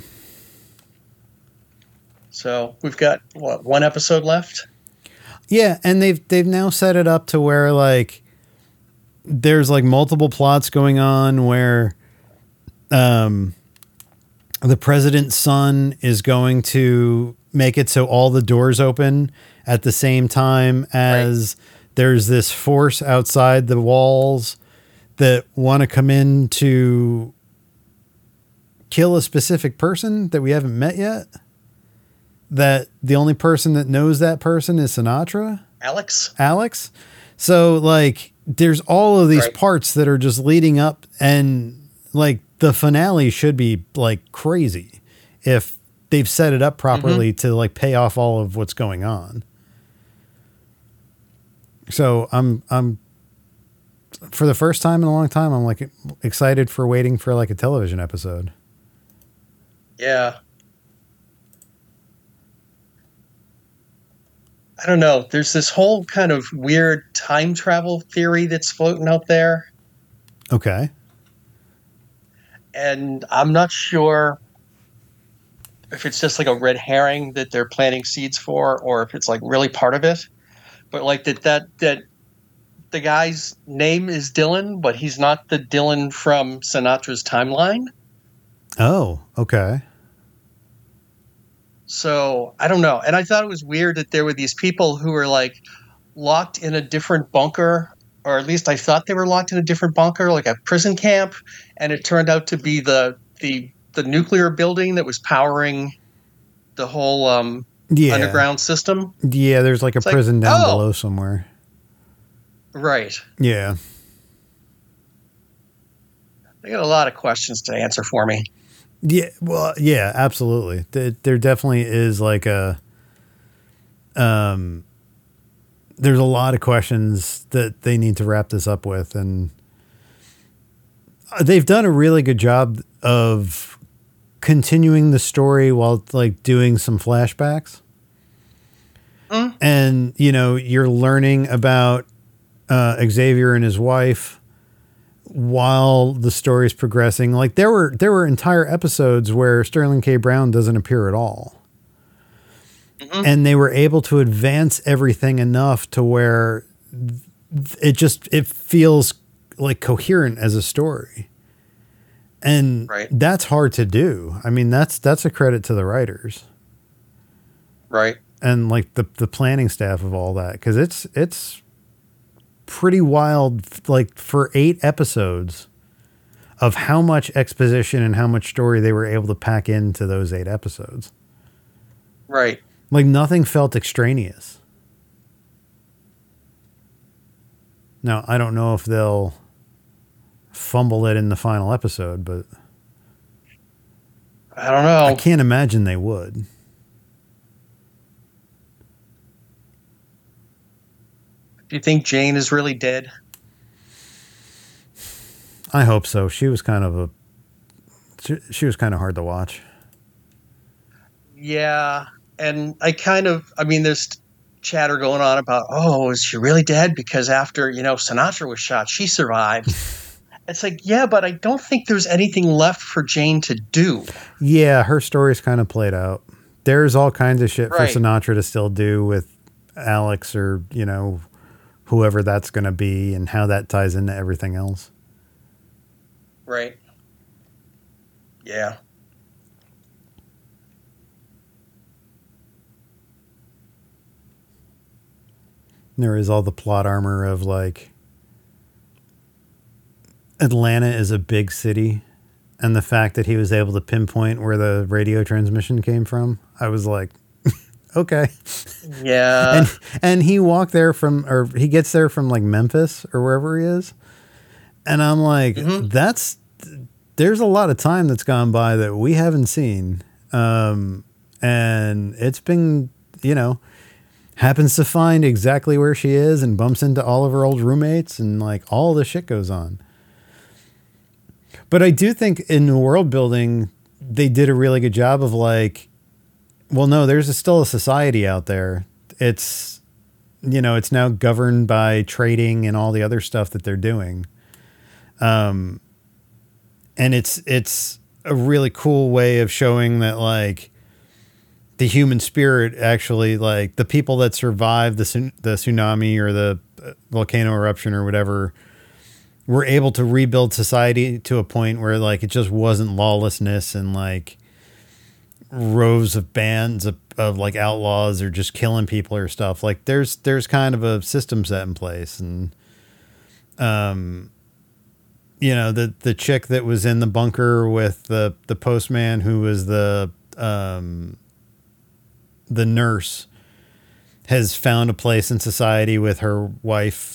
S2: So we've got what, one episode left?
S1: Yeah, and they've now set it up to where like there's like multiple plots going on where the president's son is going to make it so all the doors open at the same time as there's this force outside the walls that want to come in to kill a specific person that we haven't met yet. That the only person that knows that person is Sinatra. Alex. So like there's all of these parts that are just leading up, and like the finale should be like crazy if they've set it up properly to like pay off all of what's going on. So I'm for the first time in a long time, I'm like excited for waiting for like a television episode.
S2: Yeah. I don't know. There's this whole kind of weird time travel theory that's floating out there.
S1: Okay.
S2: And I'm not sure if it's just like a red herring that they're planting seeds for, or if it's like really part of it. But like that the guy's name is Dylan, but he's not the Dylan from Sinatra's timeline.
S1: Oh, okay.
S2: So I don't know. And I thought it was weird that there were these people who were like locked in a different bunker, or at least I thought they were locked in a different bunker, like a prison camp. And it turned out to be the nuclear building that was powering the whole underground system.
S1: Yeah, there's like a prison down below somewhere.
S2: Right.
S1: Yeah.
S2: They got a lot of questions to answer for me.
S1: Yeah, well, yeah, absolutely. There definitely is like there's a lot of questions that they need to wrap this up with, and they've done a really good job of continuing the story while like doing some flashbacks. And, you know, you're learning about Xavier and his wife while the story is progressing. Like there were entire episodes where Sterling K. Brown doesn't appear at all. And they were able to advance everything enough to where it feels like coherent as a story. And that's hard to do. I mean, that's a credit to the writers.
S2: Right.
S1: And like the planning staff of all that. 'Cause it's pretty wild, like for 8 episodes of how much exposition and how much story they were able to pack into those 8 episodes.
S2: Right.
S1: Like nothing felt extraneous. Now, I don't know if they'll fumble it in the final episode, but
S2: I don't
S1: I
S2: know.
S1: can't imagine they would.
S2: Do you think Jane is really dead?
S1: I hope so. She was kind of she was kind of hard to watch.
S2: Yeah, and I mean, there's chatter going on about, oh, is she really dead? Because after, Sinatra was shot, she survived. It's like, yeah, but I don't think there's anything left for Jane to do.
S1: Yeah, her story's kind of played out. There's all kinds of shit for
S2: Right,
S1: Sinatra to still do with Alex or, whoever that's going to be and how that ties into everything else.
S2: right. Yeah.
S1: There is all the plot armor of like Atlanta is a big city, and the fact that he was able to pinpoint where the radio transmission came from, I was like, okay.
S2: Yeah.
S1: And he walked there from, or he gets there from like Memphis or wherever he is, and I'm like,
S2: Hmm.
S1: there's a lot of time that's gone by that we haven't seen, and it's been, happens to find exactly where she is and bumps into all of her old roommates and like all the shit goes on. But I do think in the world building, they did a really good job of like, well, no, still a society out there. It's, it's now governed by trading and all the other stuff that they're doing. And it's a really cool way of showing that like the human spirit actually, like the people that survived the tsunami or the volcano eruption or whatever, were able to rebuild society to a point where like it just wasn't lawlessness and like rows of bands of like outlaws or just killing people or stuff. Like there's kind of a system set in place. And the chick that was in the bunker with the postman who was the nurse has found a place in society with her wife,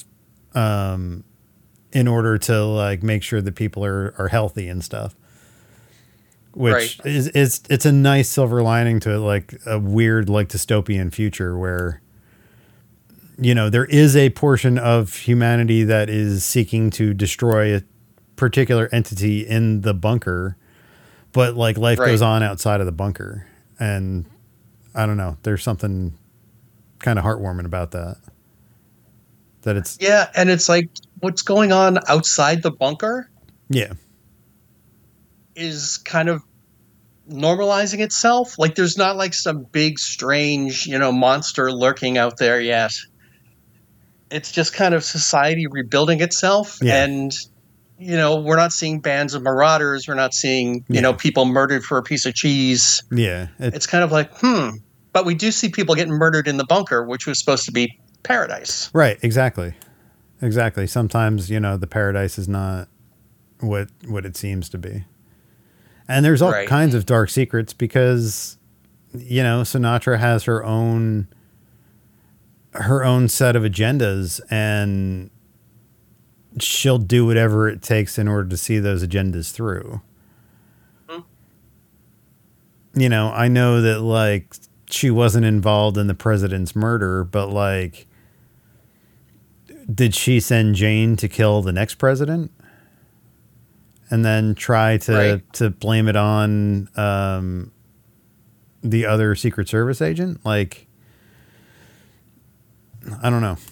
S1: in order to like make sure that people are healthy and stuff,
S2: Right.
S1: which is it's a nice silver lining to like a weird like dystopian future where there is a portion of humanity that is seeking to destroy a particular entity in the bunker, but like life
S2: Right.
S1: goes on outside of the bunker. And I don't know, there's something kind of heartwarming about that it's
S2: Yeah, and it's like what's going on outside the bunker
S1: yeah.
S2: is kind of normalizing itself. Like there's not like some big strange, monster lurking out there yet. It's just kind of society rebuilding itself,
S1: Yeah.
S2: and we're not seeing bands of marauders, we're not seeing,
S1: Yeah.
S2: people murdered for a piece of cheese.
S1: Yeah.
S2: It's kind of like, but we do see people getting murdered in the bunker, which was supposed to be paradise.
S1: Right. Exactly. Sometimes, the paradise is not what it seems to be. And there's all
S2: Right.
S1: kinds of dark secrets because, Sinatra has her own set of agendas, and she'll do whatever it takes in order to see those agendas through.
S2: Hmm.
S1: I know that like she wasn't involved in the president's murder, but like, did she send Jane to kill the next president and then try to blame it on the other Secret Service agent? Like, I don't know.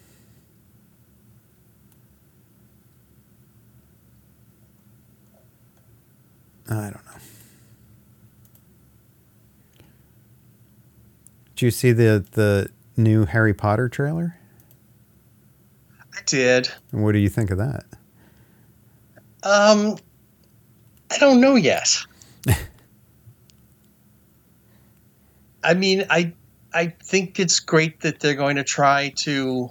S1: I don't know. Did you see the new Harry Potter trailer?
S2: I did.
S1: And what do you think of that?
S2: I don't know yet. I mean, I think it's great that they're going to try to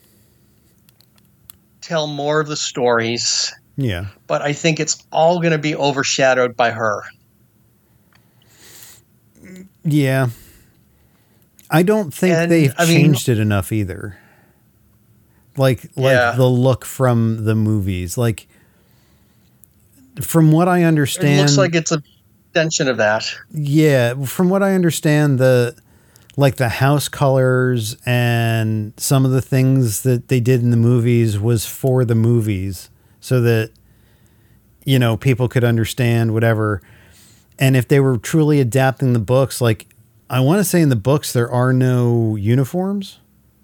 S2: tell more of the stories,
S1: Yeah.
S2: but I think it's all going to be overshadowed by her.
S1: Yeah. I don't think they've changed it enough either. Like
S2: Yeah.
S1: the look from the movies. Like, from what I understand,
S2: It looks like extension of that.
S1: Yeah, from what I understand, the house colors and some of the things that they did in the movies was for the movies, so that people could understand whatever. And if they were truly adapting the books, like I want to say in the books there are no uniforms.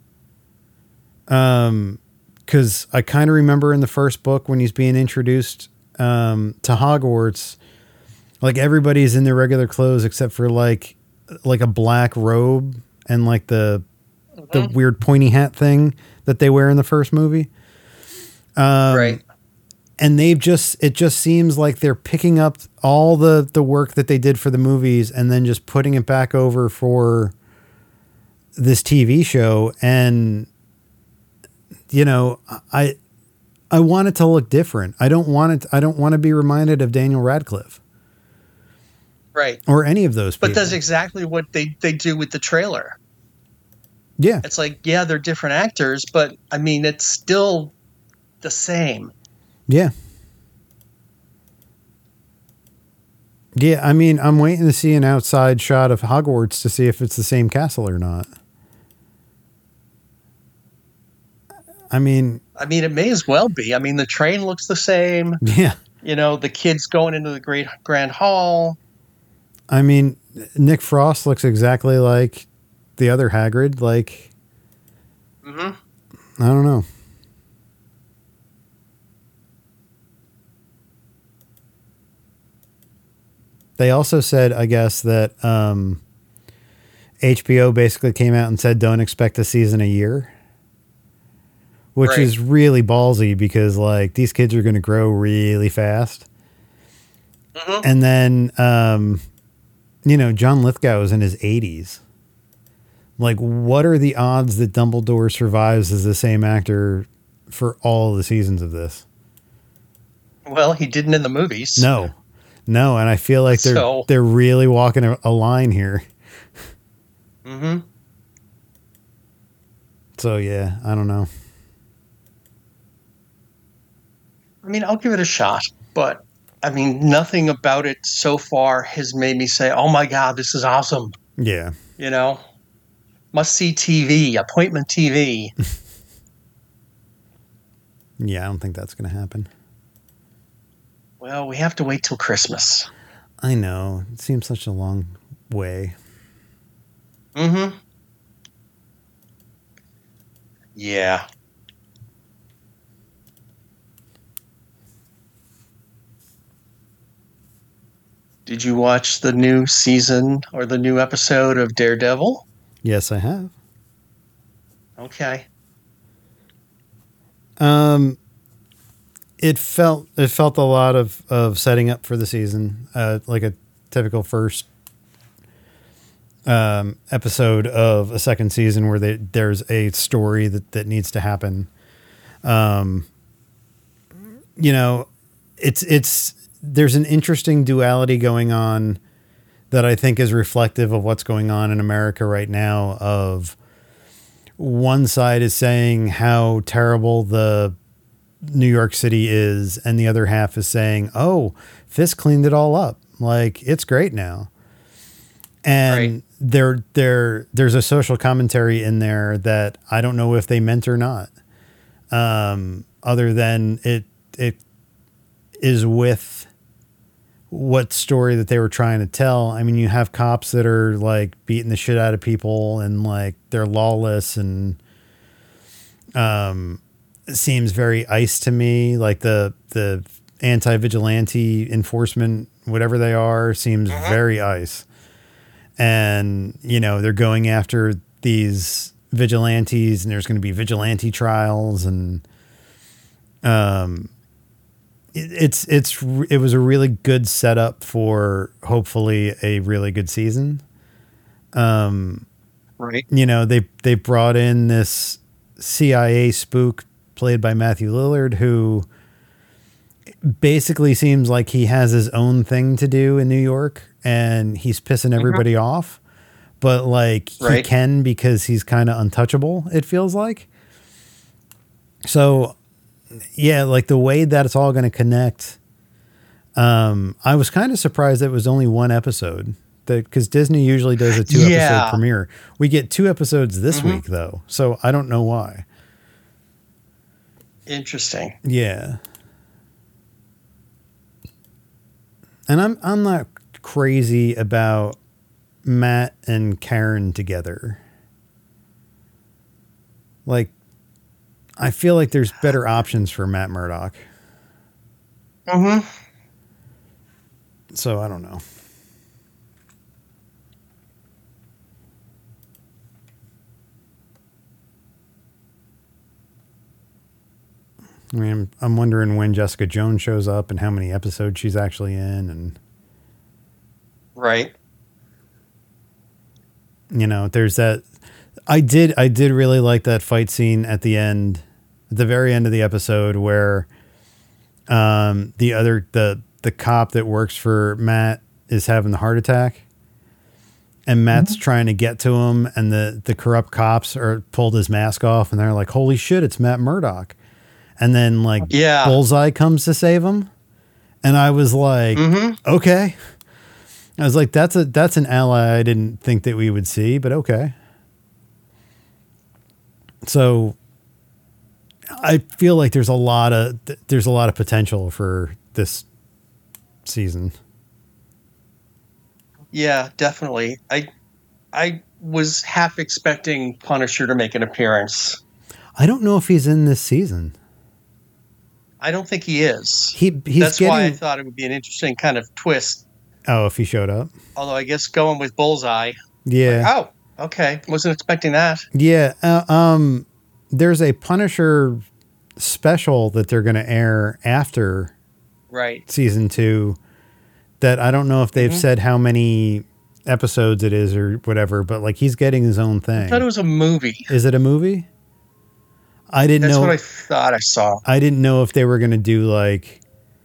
S1: Because I kind of remember in the first book when he's being introduced to Hogwarts, like everybody's in their regular clothes except for like a black robe and like the weird pointy hat thing that they wear in the first movie.
S2: Right.
S1: And it just seems like they're picking up all the work that they did for the movies and then just putting it back over for this TV show. And, I want it to look different. I don't want to be reminded of Daniel Radcliffe.
S2: Right.
S1: Or any of those people.
S2: But that's exactly what they do with the trailer.
S1: Yeah.
S2: It's like, yeah, they're different actors, but I mean, it's still the same.
S1: Yeah. Yeah, I mean, I'm waiting to see an outside shot of Hogwarts to see if it's the same castle or not. I mean,
S2: it may as well be. I mean, the train looks the same.
S1: Yeah.
S2: The kids going into the great grand hall.
S1: I mean, Nick Frost looks exactly like the other Hagrid. Like, I don't know. They also said, I guess, that HBO basically came out and said, don't expect a season a year. Which is really ballsy because, like, these kids are going to grow really fast. And then, John Lithgow is in his 80s. Like, what are the odds that Dumbledore survives as the same actor for all the seasons of this?
S2: Well, he didn't in the movies.
S1: No, and I feel like they're really walking a line here. So, yeah, I don't know.
S2: I mean, I'll give it a shot, but I mean, nothing about it so far has made me say, oh my God, this is awesome.
S1: Yeah.
S2: Must see TV, appointment TV.
S1: Yeah, I don't think that's going to happen.
S2: Well, we have to wait till Christmas.
S1: I know. It seems such a long way.
S2: Yeah. Did you watch the new season or the new episode of Daredevil?
S1: Yes, I have.
S2: Okay.
S1: It felt a lot of setting up for the season, like a typical first episode of a second season where there's a story that needs to happen. There's an interesting duality going on that I think is reflective of what's going on in America right now. Of one side is saying how terrible the New York City is, and the other half is saying, "Oh, Fisk cleaned it all up. Like, it's great now." And there's a social commentary in there that I don't know if they meant or not. Other than it is with what story that they were trying to tell. I mean, you have cops that are like beating the shit out of people and like they're lawless, and it seems very ICE to me. Like the anti-vigilante enforcement, whatever they are, seems very ICE. And, they're going after these vigilantes, and there's going to be vigilante trials, and it was a really good setup for hopefully a really good season.
S2: Right.
S1: They brought in this CIA spook played by Matthew Lillard, who basically seems like he has his own thing to do in New York, and he's pissing everybody off, but like he can, because he's kind of untouchable, it feels like. So yeah, like the way that it's all going to connect, I was kind of surprised that it was only one episode. Because Disney usually does a 2-episode premiere. We get 2 episodes this week, though. So I don't know why.
S2: Interesting.
S1: Yeah. And I'm not crazy about Matt and Karen together. Like, I feel like there's better options for Matt Murdock.
S2: Mm-hmm.
S1: So I don't know. I mean, I'm wondering when Jessica Jones shows up and how many episodes she's actually in, and
S2: right.
S1: You know, there's that. I did really like that fight scene at the end, at the very end of the episode, where the cop that works for Matt is having the heart attack, and Matt's trying to get to him, and the corrupt cops are pulled his mask off, and they're like, "Holy shit, it's Matt Murdock." And then Bullseye comes to save him. And I was like, okay. I was like, that's an ally I didn't think that we would see, but okay. So I feel like there's a lot of potential for this season.
S2: Yeah, definitely. I was half expecting Punisher to make an appearance.
S1: I don't know if he's in this season.
S2: I don't think he is.
S1: That's
S2: why I thought it would be an interesting kind of twist.
S1: Oh, if he showed up.
S2: Although I guess going with Bullseye.
S1: Yeah.
S2: Like, oh, okay. Wasn't expecting that.
S1: Yeah. There's a Punisher special that they're going to air after season 2 that I don't know if they've said how many episodes it is or whatever, but like he's getting his own thing.
S2: I thought it was a movie.
S1: Is it a movie? I didn't know.
S2: That's what I thought I saw.
S1: I didn't know if they were going to do like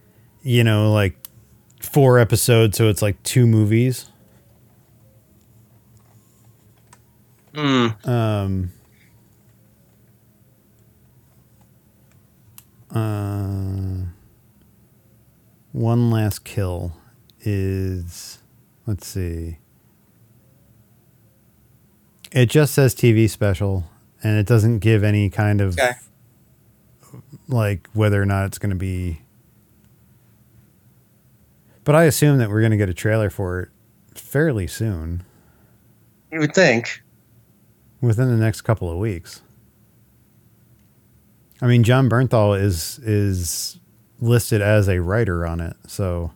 S1: 4 episodes. So it's like 2 movies. One Last Kill is, let's see. It just says TV special. And it doesn't give any kind of like whether or not it's going to be. But I assume that we're going to get a trailer for it fairly soon.
S2: You would think.
S1: Within the next couple of weeks. I mean, John Bernthal is listed as a writer on it, so.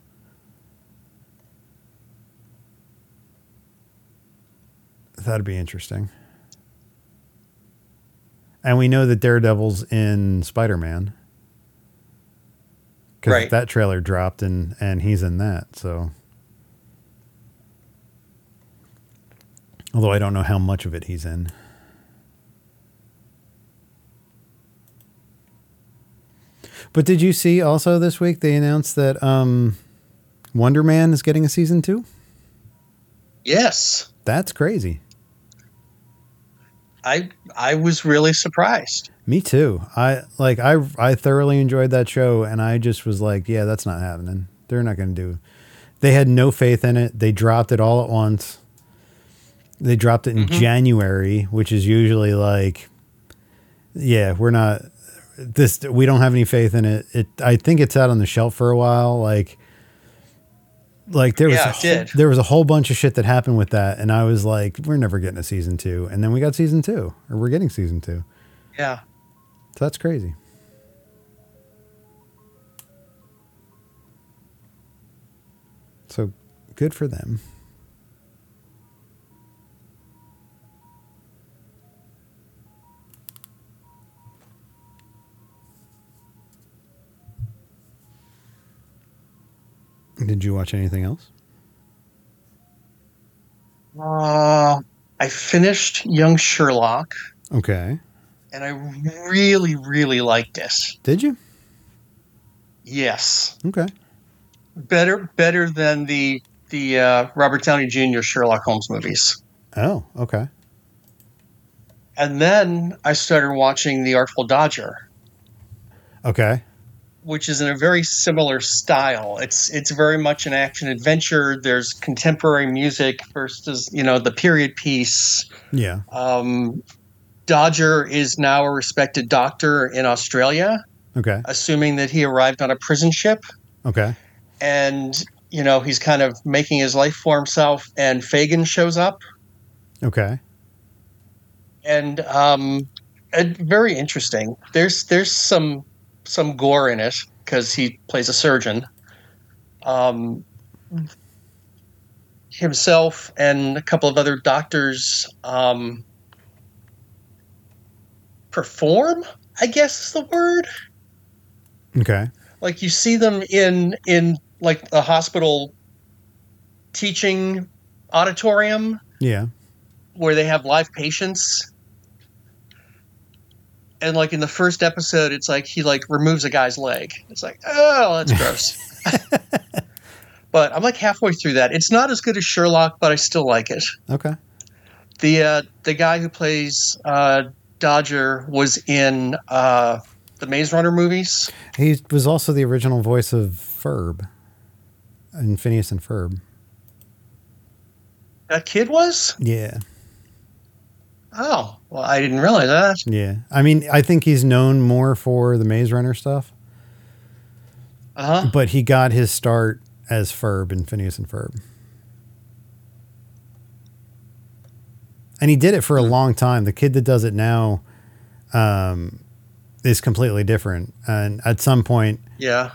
S1: That'd be interesting. And we know that Daredevil's in Spider-Man. Because that trailer dropped and he's in that, so. Although I don't know how much of it he's in. But did you see also this week they announced that Wonder Man is getting a season 2?
S2: Yes.
S1: That's crazy.
S2: I was really surprised.
S1: Me too. I thoroughly enjoyed that show, and I just was like, yeah, that's not happening. They're not going to do. They had no faith in it. They dropped it all at once. They dropped it in January, which is usually like, yeah, we're not this. We don't have any faith in it. I think it's out on the shelf for a while. Like there was a whole bunch of shit that happened with that, and I was like, we're never getting a season 2. And then we got season 2, or we're getting season 2.
S2: Yeah.
S1: So that's crazy. So good for them. Did you watch anything else?
S2: I finished Young Sherlock.
S1: Okay.
S2: And I really, really liked it.
S1: Did you?
S2: Yes.
S1: Okay.
S2: Better than the Robert Downey Jr. Sherlock Holmes movies.
S1: Oh, okay.
S2: And then I started watching The Artful Dodger.
S1: Okay.
S2: which is in a very similar style. It's very much an action adventure. There's contemporary music versus the period piece.
S1: Yeah.
S2: Dodger is now a respected doctor in Australia,
S1: Okay.
S2: assuming that he arrived on a prison ship,
S1: Okay.
S2: and he's kind of making his life for himself. And Fagin shows up,
S1: Okay.
S2: and very interesting. There's some gore in it because he plays a surgeon. Himself and a couple of other doctors perform, I guess is the word.
S1: Okay.
S2: Like you see them in like a hospital teaching auditorium
S1: Yeah.
S2: where they have live patients. And like in the first episode, it's like he like removes a guy's leg. It's like, oh, that's gross. But I'm like halfway through that. It's not as good as Sherlock, but I still like it.
S1: Okay.
S2: The guy who plays Dodger was in the Maze Runner movies.
S1: He was also the original voice of Ferb in Phineas and Ferb.
S2: That kid was?
S1: Yeah.
S2: Oh, well, I didn't realize that.
S1: Yeah. I mean, I think he's known more for the Maze Runner stuff,
S2: Uh-huh.
S1: but he got his start as Ferb in Phineas and Ferb. And he did it for a long time. The kid that does it now is completely different. And at some point,
S2: Yeah.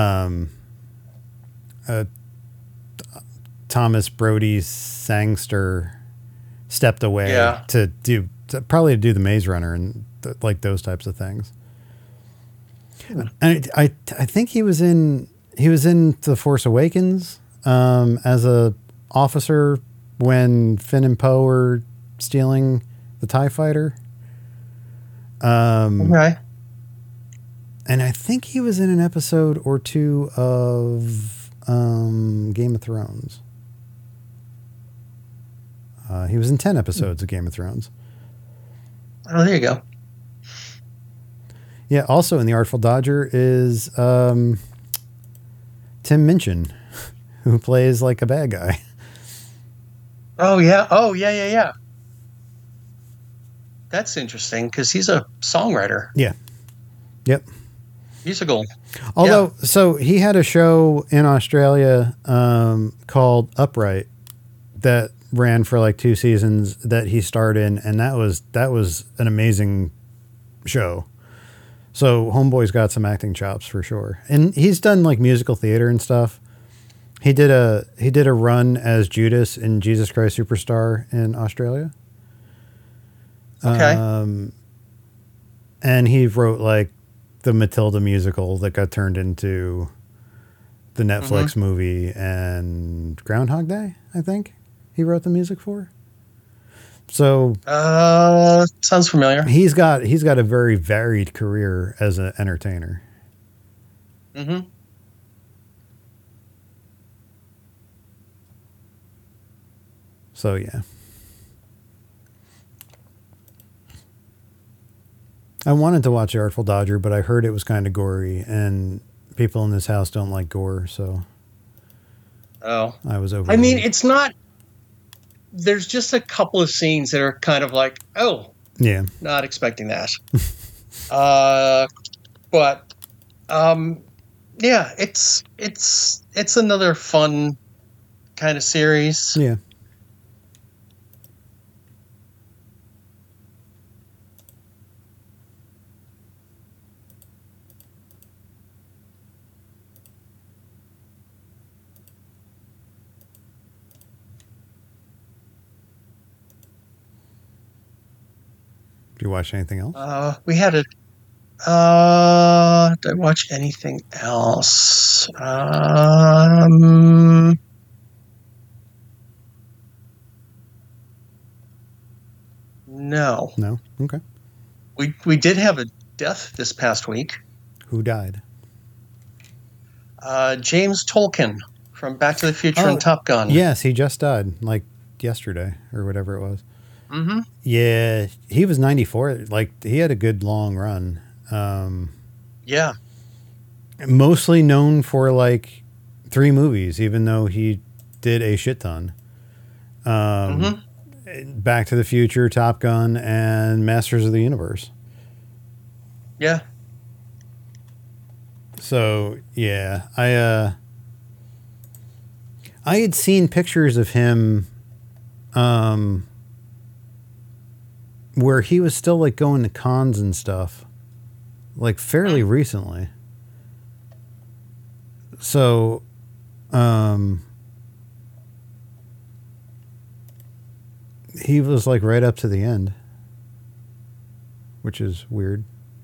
S1: Thomas Brody Sangster stepped away
S2: Yeah.
S1: to probably do the Maze Runner and like those types of things. And I think he was in The Force Awakens as a officer when Finn and Poe were stealing the TIE fighter.
S2: Okay.
S1: And I think he was in an episode or two of Game of Thrones. He was in 10 episodes of Game of Thrones.
S2: Oh, there you go.
S1: Yeah, also in The Artful Dodger is Tim Minchin, who plays like a bad guy.
S2: Oh, yeah. Oh, yeah. That's interesting because he's a songwriter.
S1: Yeah. Yep.
S2: Musical.
S1: Although, so he had a show in Australia called Upright that ran for like 2 seasons that he starred in, and that was an amazing show. So Homeboy's got some acting chops for sure, and he's done like musical theater and stuff. He did a run as Judas in Jesus Christ Superstar in Australia.
S2: Okay.
S1: And he wrote like the Matilda musical that got turned into the Netflix movie and Groundhog Day, I think he wrote the music for. So
S2: sounds familiar.
S1: he's got a very varied career as an entertainer.
S2: Mm-hmm.
S1: So yeah. I wanted to watch The Artful Dodger, but I heard it was kind of gory, and people in this house don't like gore, so
S2: Oh.
S1: I was over.
S2: I mean, it's not. There's just a couple of scenes that are kind of like, oh,
S1: yeah,
S2: not expecting that. But yeah, it's another fun kind of series.
S1: yeah. Do you watch anything else?
S2: We had a. Did I watch anything else? No.
S1: No. Okay.
S2: We did have a death this past week.
S1: Who died?
S2: James Tolkien from Back to the Future
S1: Oh,
S2: and Top Gun.
S1: Yes, he just died like yesterday or whatever it was.
S2: Mm-hmm.
S1: Yeah, he was 94. Like he had a good long run.
S2: Yeah.
S1: mostly known for like 3 movies, even though he did a shit ton. Back to the Future, Top Gun, and Masters of the Universe.
S2: Yeah.
S1: So yeah, I had seen pictures of him, where he was still like going to cons and stuff, like fairly recently. So, he was like right up to the end, which is weird.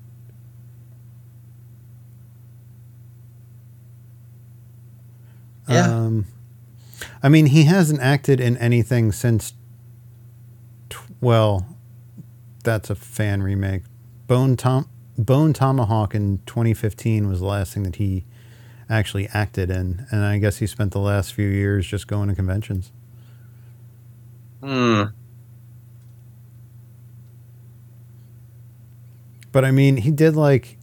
S2: Yeah.
S1: I mean, he hasn't acted in anything since, well, that's a fan remake. Bone Tomahawk in 2015 was the last thing that he actually acted in, and I guess he spent the last few years just going to conventions. But I mean, he did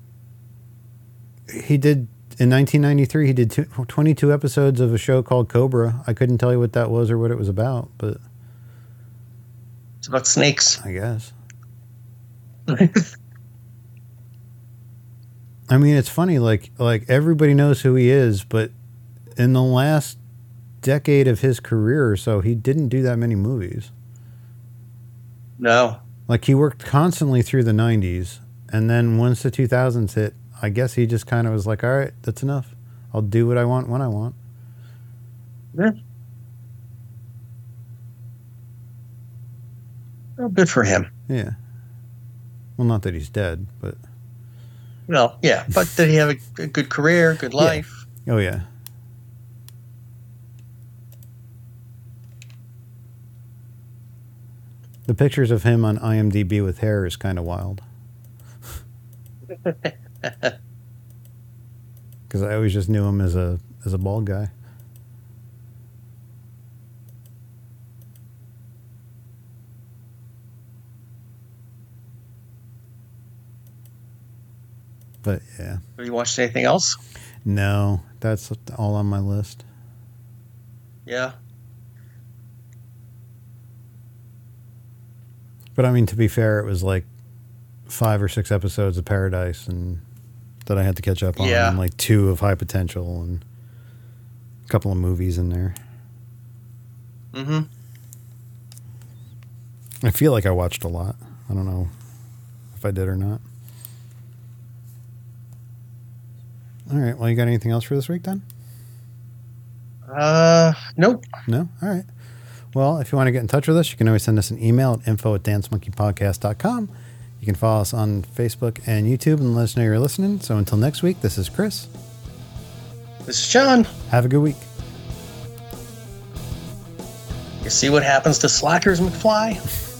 S1: in 1993, he did 22 episodes of a show called Cobra. I couldn't tell you what that was or what it was about, but
S2: It's about snakes.
S1: I guess. I mean, it's funny, like everybody knows who he is, but in the last decade of his career or so, he didn't do that many movies.
S2: No.
S1: Like, he worked constantly through the 90s, and then once the 2000s hit, I guess he just kind of was like, all right, that's enough. I'll do what I want when I want.
S2: Yeah. Well, good for him.
S1: Yeah. Well, not that he's dead, but...
S2: Well, yeah, but did he have a good career, good life?
S1: Oh, yeah. The pictures of him on IMDb with hair is kind of wild. Because I always just knew him as a bald guy. But yeah.
S2: Have you watched anything else?
S1: No, that's all on my list.
S2: Yeah.
S1: But I mean, to be fair, it was like 5 or 6 episodes of Paradise and that I had to catch up on, and like 2 of High Potential and a couple of movies in there. I feel like I watched a lot. I don't know if I did or not. All right. Well, you got anything else for this week then?
S2: Nope.
S1: No? All right. Well, if you want to get in touch with us, you can always send us an email at info@dancemonkeypodcast.com. You can follow us on Facebook and YouTube and let us know you're listening. So until next week, this is Chris.
S2: This is John.
S1: Have a good week.
S2: You see what happens to Slackers, McFly?